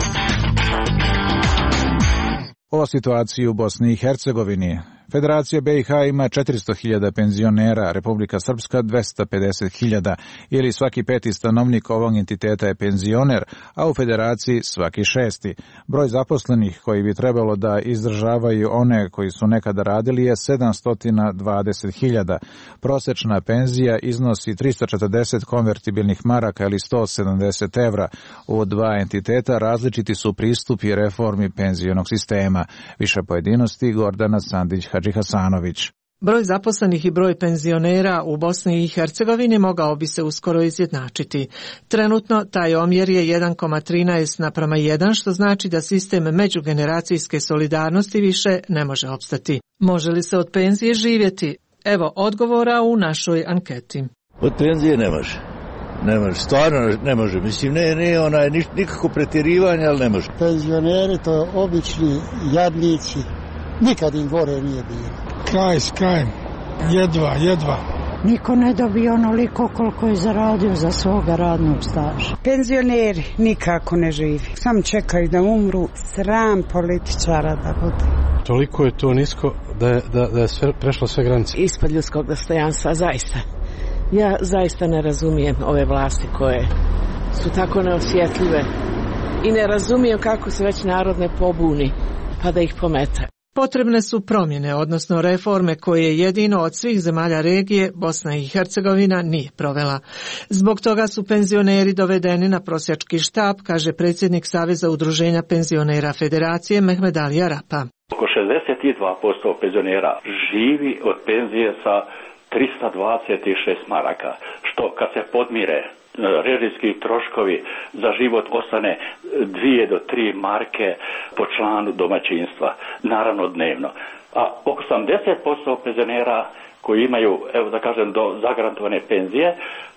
O situaciji u Bosni i Hercegovini. Federacija B i H ima četiristo hiljada penzionera, Republika Srpska dvesta pedeset hiljada, ili svaki peti stanovnik ovog entiteta je penzioner, a u Federaciji svaki šesti. Broj zaposlenih koji bi trebalo da izdržavaju one koji su nekada radili je sedamsto dvadeset hiljada. Prosečna penzija iznosi tristo četrdeset konvertibilnih maraka ili sto sedamdeset evra. U dva entiteta različiti su pristupi reformi penzionog sistema. Više pojedinosti Gordana Sandić Hadžihasanović. Broj zaposlenih i broj penzionera u Bosni i Hercegovini mogao bi se uskoro izjednačiti. Trenutno taj omjer je jedan zarez trinaest naprama jedan, što znači da sistem međugeneracijske solidarnosti više ne može opstati. Može li se od penzije živjeti? Evo odgovora u našoj anketi. Od penzije ne može. Ne može, stvarno ne može. Mislim, ne, ne, onaj, nikako pretjerivanje, ali ne može. Penzioneri to obični jadnici. Nikad im gore nije bilo. Kraj s krajem. Jedva, jedva. Niko ne dobije onoliko koliko je zaradio za svoga radnog staža. Penzioneri nikako ne živi. Sam čekaju da umru. Sram političara da bude. Toliko je to nisko da je, da, da je sve, prešlo sve granice. Ispod ljudskog dostojanstva, zaista. Ja zaista ne razumijem ove vlasti koje su tako neosjetljive. I ne razumijem kako se već narod ne pobuni pa da ih pomete. Potrebne su promjene, odnosno reforme koje jedino od svih zemalja regije Bosna i Hercegovina nije provela. Zbog toga su penzioneri dovedeni na prosjački štab, kaže predsjednik Saveza udruženja penzionera Federacije Mehmed Ali Arapa. Oko šezdeset dva posto penzionera živi od penzije sa trista dvadeset šest maraka, što kad se podmire režijski troškovi za život ostane dvije do tri marke po članu domaćinstva, naravno dnevno. A oko osamdeset posto penzionera koji imaju, evo da kažem, do zagarantovane penzije,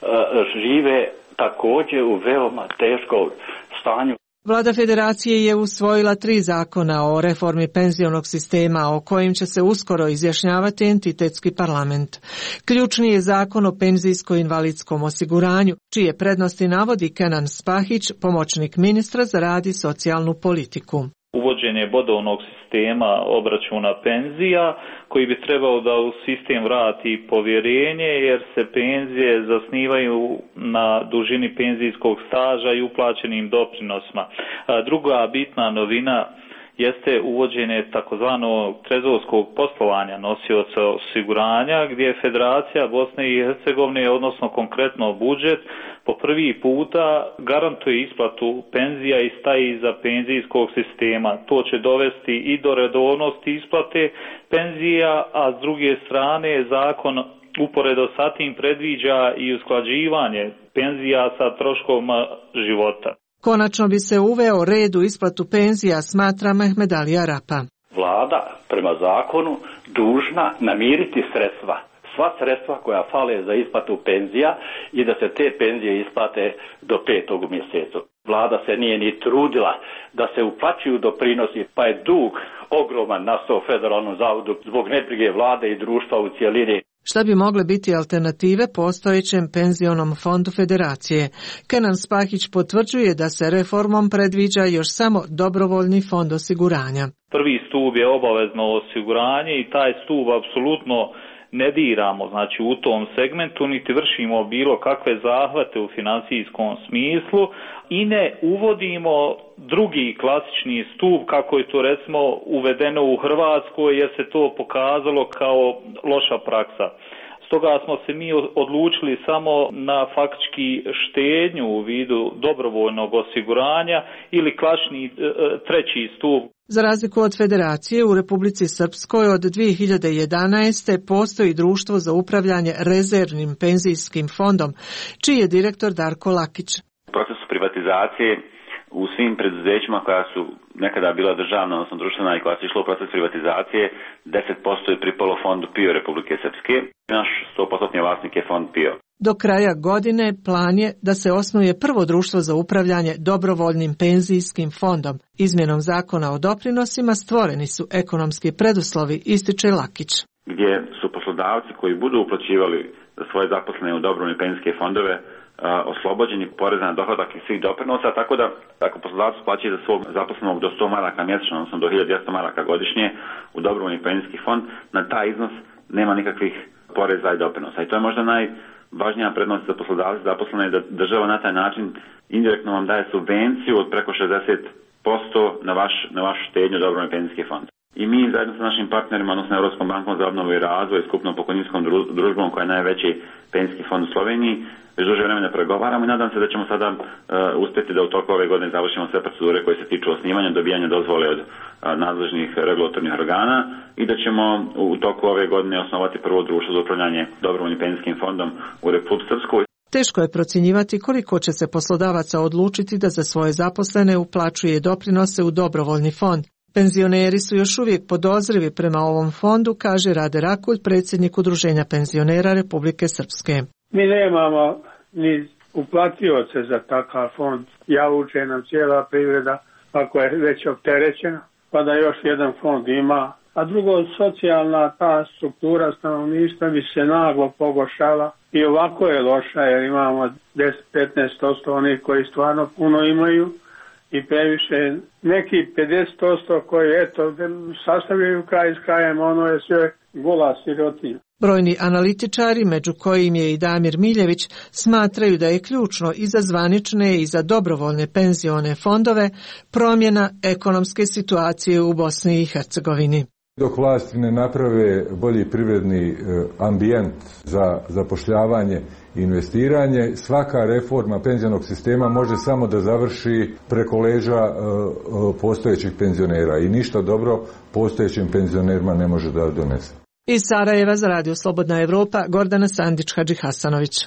žive također u veoma teškom stanju. Vlada Federacije je usvojila tri zakona o reformi penzionog sistema o kojim će se uskoro izjašnjavati entitetski parlament. Ključni je zakon o penzijsko-invalidskom osiguranju, čije prednosti navodi Kenan Spahić, pomoćnik ministra za rad i socijalnu politiku. Uvođenje bodovnog sistema obračuna penzija koji bi trebao da u sistem vrati povjerenje jer se penzije zasnivaju na dužini penzijskog staža i uplaćenim doprinosima. Druga bitna novina jeste uvođenje takozvanog trezorskog poslovanja nosioca osiguranja gdje Federacija Bosne i Hercegovine, odnosno konkretno budžet, po prvi puta garantuje isplatu penzija i staje iza penzijskog sistema. To će dovesti i do redovnosti isplate penzija, a s druge strane zakon uporedo sa tim predviđa i usklađivanje penzija sa troškovima života. Konačno bi se uveo red u isplatu penzija, smatra Mehmed Ali Arapa. Vlada prema zakonu dužna namiriti sredstva, sva sredstva koja fale za isplatu penzija i da se te penzije isplate do petog mjeseca. Vlada se nije ni trudila da se uplaćuju doprinosi, pa je dug ogroman nastao Federalnom zavodu zbog nebrige vlade i društva u cjelini. Šta bi mogle biti alternative postojećem penzionom fondu Federacije? Kenan Spahić potvrđuje da se reformom predviđa još samo dobrovoljni fond osiguranja. Prvi stup je obavezno osiguranje i taj stup apsolutno ne diramo, znači u tom segmentu, niti vršimo bilo kakve zahvate u financijskom smislu i ne uvodimo drugi klasični stup kako je to recimo uvedeno u Hrvatskoj jer se to pokazalo kao loša praksa. Stoga smo se mi odlučili samo na faktički štednju u vidu dobrovoljnog osiguranja ili klasični treći stup. Za razliku od Federacije, u Republici Srpskoj od dvije hiljade jedanaeste. postoji društvo za upravljanje rezervnim penzijskim fondom, čiji je direktor Darko Lakić. U procesu privatizacije u svim preduzećima koja su nekada bila državna, odnosno društvena i koja su išla u proces privatizacije, deset posto je pripalo fondu PIO Republike Srpske. Naš sto posto vlasnik je fond PIO. Do kraja godine plan je da se osnuje prvo društvo za upravljanje dobrovoljnim penzijskim fondom. Izmjenom zakona o doprinosima stvoreni su ekonomski preduslovi, ističe Lakić. Gdje su poslodavci koji budu uplaćivali za svoje zaposlene u dobrovoljne penzijske fondove oslobođeni poreza na dohodak i svih doprinosa, tako da ako poslodavac plaća za svog zaposlenog do sto maraka mjesečno, odnosno do hiljadu dvjesto maraka godišnje u dobrovoljni penzijski fond, na taj iznos nema nikakvih poreza i doprinosa. I to je možda najvažnija prednost za poslodavce zaposlene, da država na taj način indirektno vam daje subvenciju od preko šezdeset posto na vaš na vašu štednju u dobrovoljni penzijski fond. I mi zajedno sa našim partnerima, odnosno Europskom bankom za obnovu i razvoj, skupnom pokojninskom družbom koja je najveći penzijski fond u Sloveniji, već duže vremena pregovaramo i nadam se da ćemo sada uh, uspjeti da u toku ove godine završimo sve procedure koje se tiču osnivanja, dobijanja dozvole od uh, nadležnih regulatornih organa i da ćemo u toku ove godine osnovati prvo društvo za upravljanje dobrovoljnim penzijskim fondom u Republici Srpskoj. Teško je procjenjivati koliko će se poslodavaca odlučiti da za svoje zaposlene uplaćuje doprinose u dobrovoljni fond. Penzioneri su još uvijek podozrivi prema ovom fondu, kaže Rade Rakulj, predsjednik Udruženja penzionera Republike Srpske. Mi nemamo ni uplatioce za takav fond. Javuče nam cijela privreda ako je već opterećena, pa da još jedan fond ima. A drugo, socijalna ta struktura stanovništva bi se naglo pogoršala i ovako je loša jer imamo deset do petnaest posto onih koji stvarno puno imaju i previše neki pedeset posto koji eto sastavljaju kraj s krajem, ono je sve gola sirotinja. Brojni analitičari, među kojim je i Damir Miljević, smatraju da je ključno i za zvanične i za dobrovoljne penzione fondove promjena ekonomske situacije u Bosni i Hercegovini. Dok vlasti ne naprave bolji privredni ambijent za zapošljavanje i investiranje, svaka reforma penzionog sistema može samo da završi preko leđa postojećih penzionera i ništa dobro postojećim penzionerima ne može da donese. Iz Sarajeva za Radio Slobodna Evropa, Gordana Sandić, Hadži Hasanović.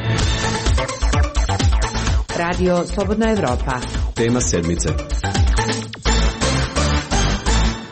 Radio Slobodna Evropa. Tema sedmice.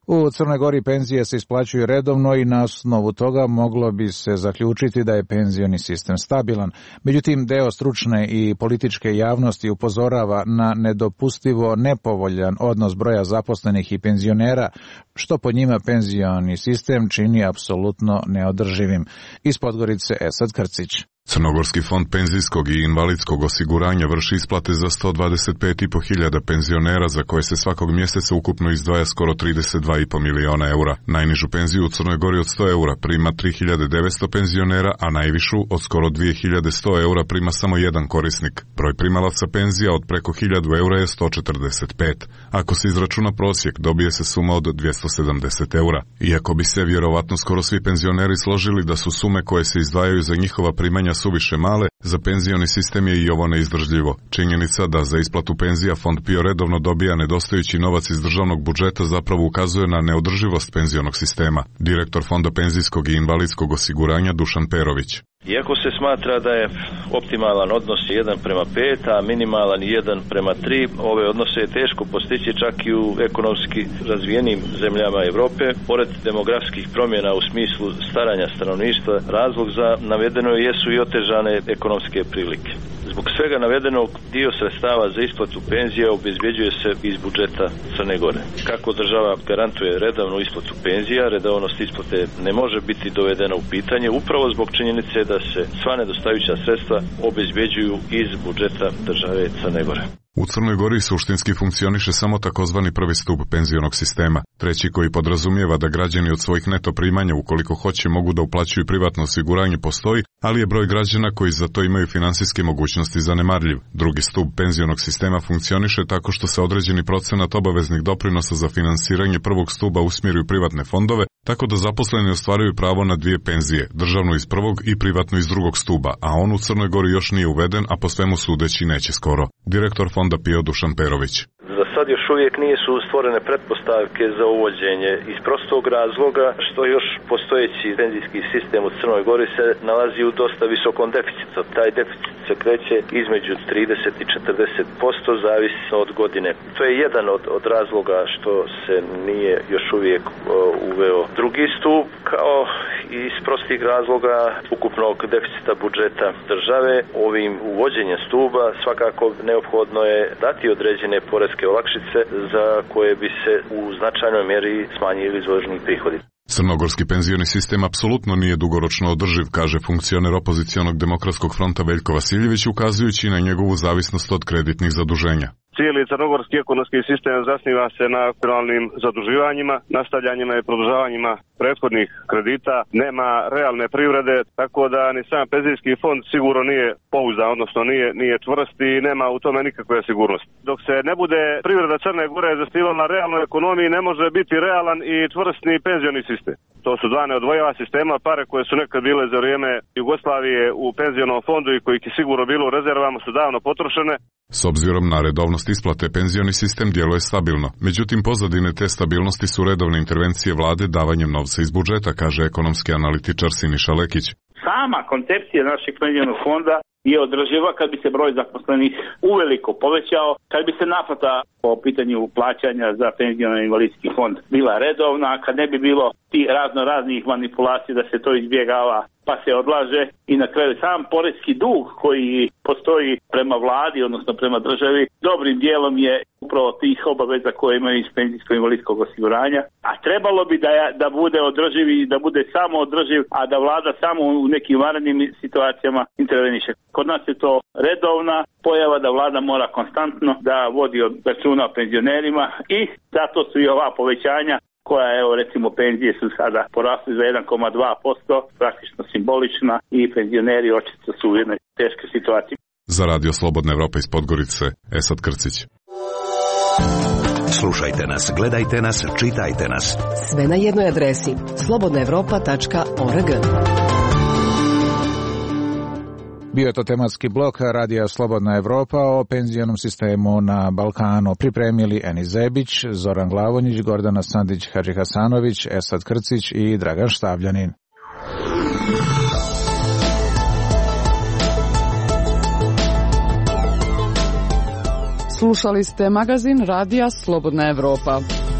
U Crnoj Gori penzije se isplaćuju redovno i na osnovu toga moglo bi se zaključiti da je penzioni sistem stabilan. Međutim, deo stručne i političke javnosti upozorava na nedopustivo nepovoljan odnos broja zaposlenih i penzionera, što po njima penzioni sistem čini apsolutno neodrživim. Iz Podgorice Esad Krcić. Crnogorski fond penzijskog i invalidskog osiguranja vrši isplate za sto dvadeset pet i po hiljada penzionera za koje se svakog mjeseca ukupno izdvaja skoro trideset dva i po miliona eura. Najnižu penziju u Crnoj Gori od sto eura prima tri hiljade devetsto penzionera, a najvišu od skoro dvije hiljade sto eura prima samo jedan korisnik. Broj primalaca penzija od preko hiljadu eura je sto četrdeset pet. Ako se izračuna prosjek, dobije se suma od dvjesto sedamdeset eura. Iako bi se vjerovatno skoro svi penzioneri složili da su sume koje se izdvajaju za njihova primanja suviše male, za penzioni sistem je i ovo neizdržljivo. Činjenica da za isplatu penzija Fond P I O redovno dobija nedostajući novac iz državnog budžeta zapravo ukazuje na neodrživost penzionog sistema. Direktor Fonda penzijskog i invalidskog osiguranja Dušan Perović. Iako se smatra da je optimalan odnos jedan prema pet, a minimalan jedan prema tri, ove odnose je teško postići čak i u ekonomski razvijenim zemljama Europe. Pored demografskih promjena u smislu staranja stanovništva, razlog za navedeno jesu i otežane ekonomske prilike. Zbog svega navedenog, dio sredstava za isplatu penzija obezbjeđuje se iz budžeta Crne Gore. Kako država garantuje redovnu isplatu penzija, redovnost isplate ne može biti dovedena u pitanje upravo zbog činjenice da se sva nedostajuća sredstva obezbjeđuju iz budžeta države Crne Gore. U Crnoj Gori suštinski funkcioniše samo takozvani prvi stup penzionog sistema, treći koji podrazumijeva da građani od svojih neto primanja ukoliko hoće mogu da uplaćuju privatno osiguranje postoji, ali je broj građana koji za to imaju finansijske mogućnosti zanemarljiv. Drugi stup penzionog sistema funkcioniše tako što se određeni procenat obaveznih doprinosa za finansiranje prvog stuba usmjeri u privatne fondove, tako da zaposleni ostvaruju pravo na dvije penzije, državnu iz prvog i privatnu iz drugog stuba, a on u Crnoj Gori još nije uveden, a po svemu sudeći neće skoro. Direktor Fonda P I O Dušan Perović. Za sad još uvijek nisu stvorene pretpostavke za uvođenje iz prostog razloga što još postojeći penzijski sistem u Crnoj Gori se nalazi u dosta visokom deficitu. Taj deficit se kreće između trideset i četrdeset posto zavisno od godine. To je jedan od, od razloga što se nije još uvijek o, uveo drugi stup, kao i iz prostih razloga ukupnog deficita budžeta države. Ovim uvođenjem stuba svakako neophodno je dati određene poreske olakšice za koje bi se u značajnoj mjeri smanjili izvozni prihodi. Crnogorski penzioni sistem apsolutno nije dugoročno održiv, kaže funkcioner opozicionog demokratskog fronta Veljko Vasiljević, ukazujući na njegovu zavisnost od kreditnih zaduženja. Cijeli crnogorski ekonomski sistem zasniva se na aktualnim zaduživanjima, nastavljanjima i produžavanjima prethodnih kredita, nema realne privrede, tako da ni sam penzijski fond sigurno nije pouzdan, odnosno nije, nije čvrst i nema u tome nikakve sigurnosti. Dok se ne bude privreda Crne Gore zasnivala na realnoj ekonomiji, ne može biti realan i čvrst ni penzioni sistem. To su dva neodvojiva sistema, pare koje su nekad bile za vrijeme Jugoslavije u penzionom fondu i kojih je sigurno bilo u rezervama su davno potrošene. S obzirom na redovnost isplate, penzioni sistem djeluje stabilno. Međutim, pozadine te stabilnosti su redovne intervencije vlade davanjem novca iz budžeta, kaže ekonomski analitičar Siniša Lekić. Sama koncepcija našeg penzionog fonda je održiva kad bi se broj zaposlenih uveliko povećao, kad bi se naplata po pitanju plaćanja za penzioni invalidski fond bila redovna, kad ne bi bilo ti razno raznih manipulacija da se to izbjegava pa se odlaže i na kraju sam porezki dug koji postoji prema vladi, odnosno prema državi, dobrim dijelom je upravo tih obaveza koje imaju iz penzijskog invalidskog osiguranja, a trebalo bi da, da bude održiv i da bude samo održiv, a da vlada samo u nekim vanrednim situacijama interveniše. Kod nas je to redovna pojava da vlada mora konstantno da vodi računa o penzionerima i zato su i ova povećanja koja, evo recimo, penzije su sada porasli za jedan zarez dva posto, praktično simbolična i penzioneri očito su u jednoj teškoj situaciji. Za Radio Slobodna Evropa iz Podgorice, Esad Krcić. Slušajte nas, gledajte nas, čitajte nas. Sve na jednoj adresi slobodna evropa tačka org. Bio je to tematski blok Radija Slobodna Evropa o penzionom sistemu na Balkanu. Pripremili Eni Zebić, Zoran Glavonjić, Gordana Sandić, Hadži Hasanović, Esad Krcić i Dragan Štavljanin. Slušali ste magazin Radija Slobodna Evropa.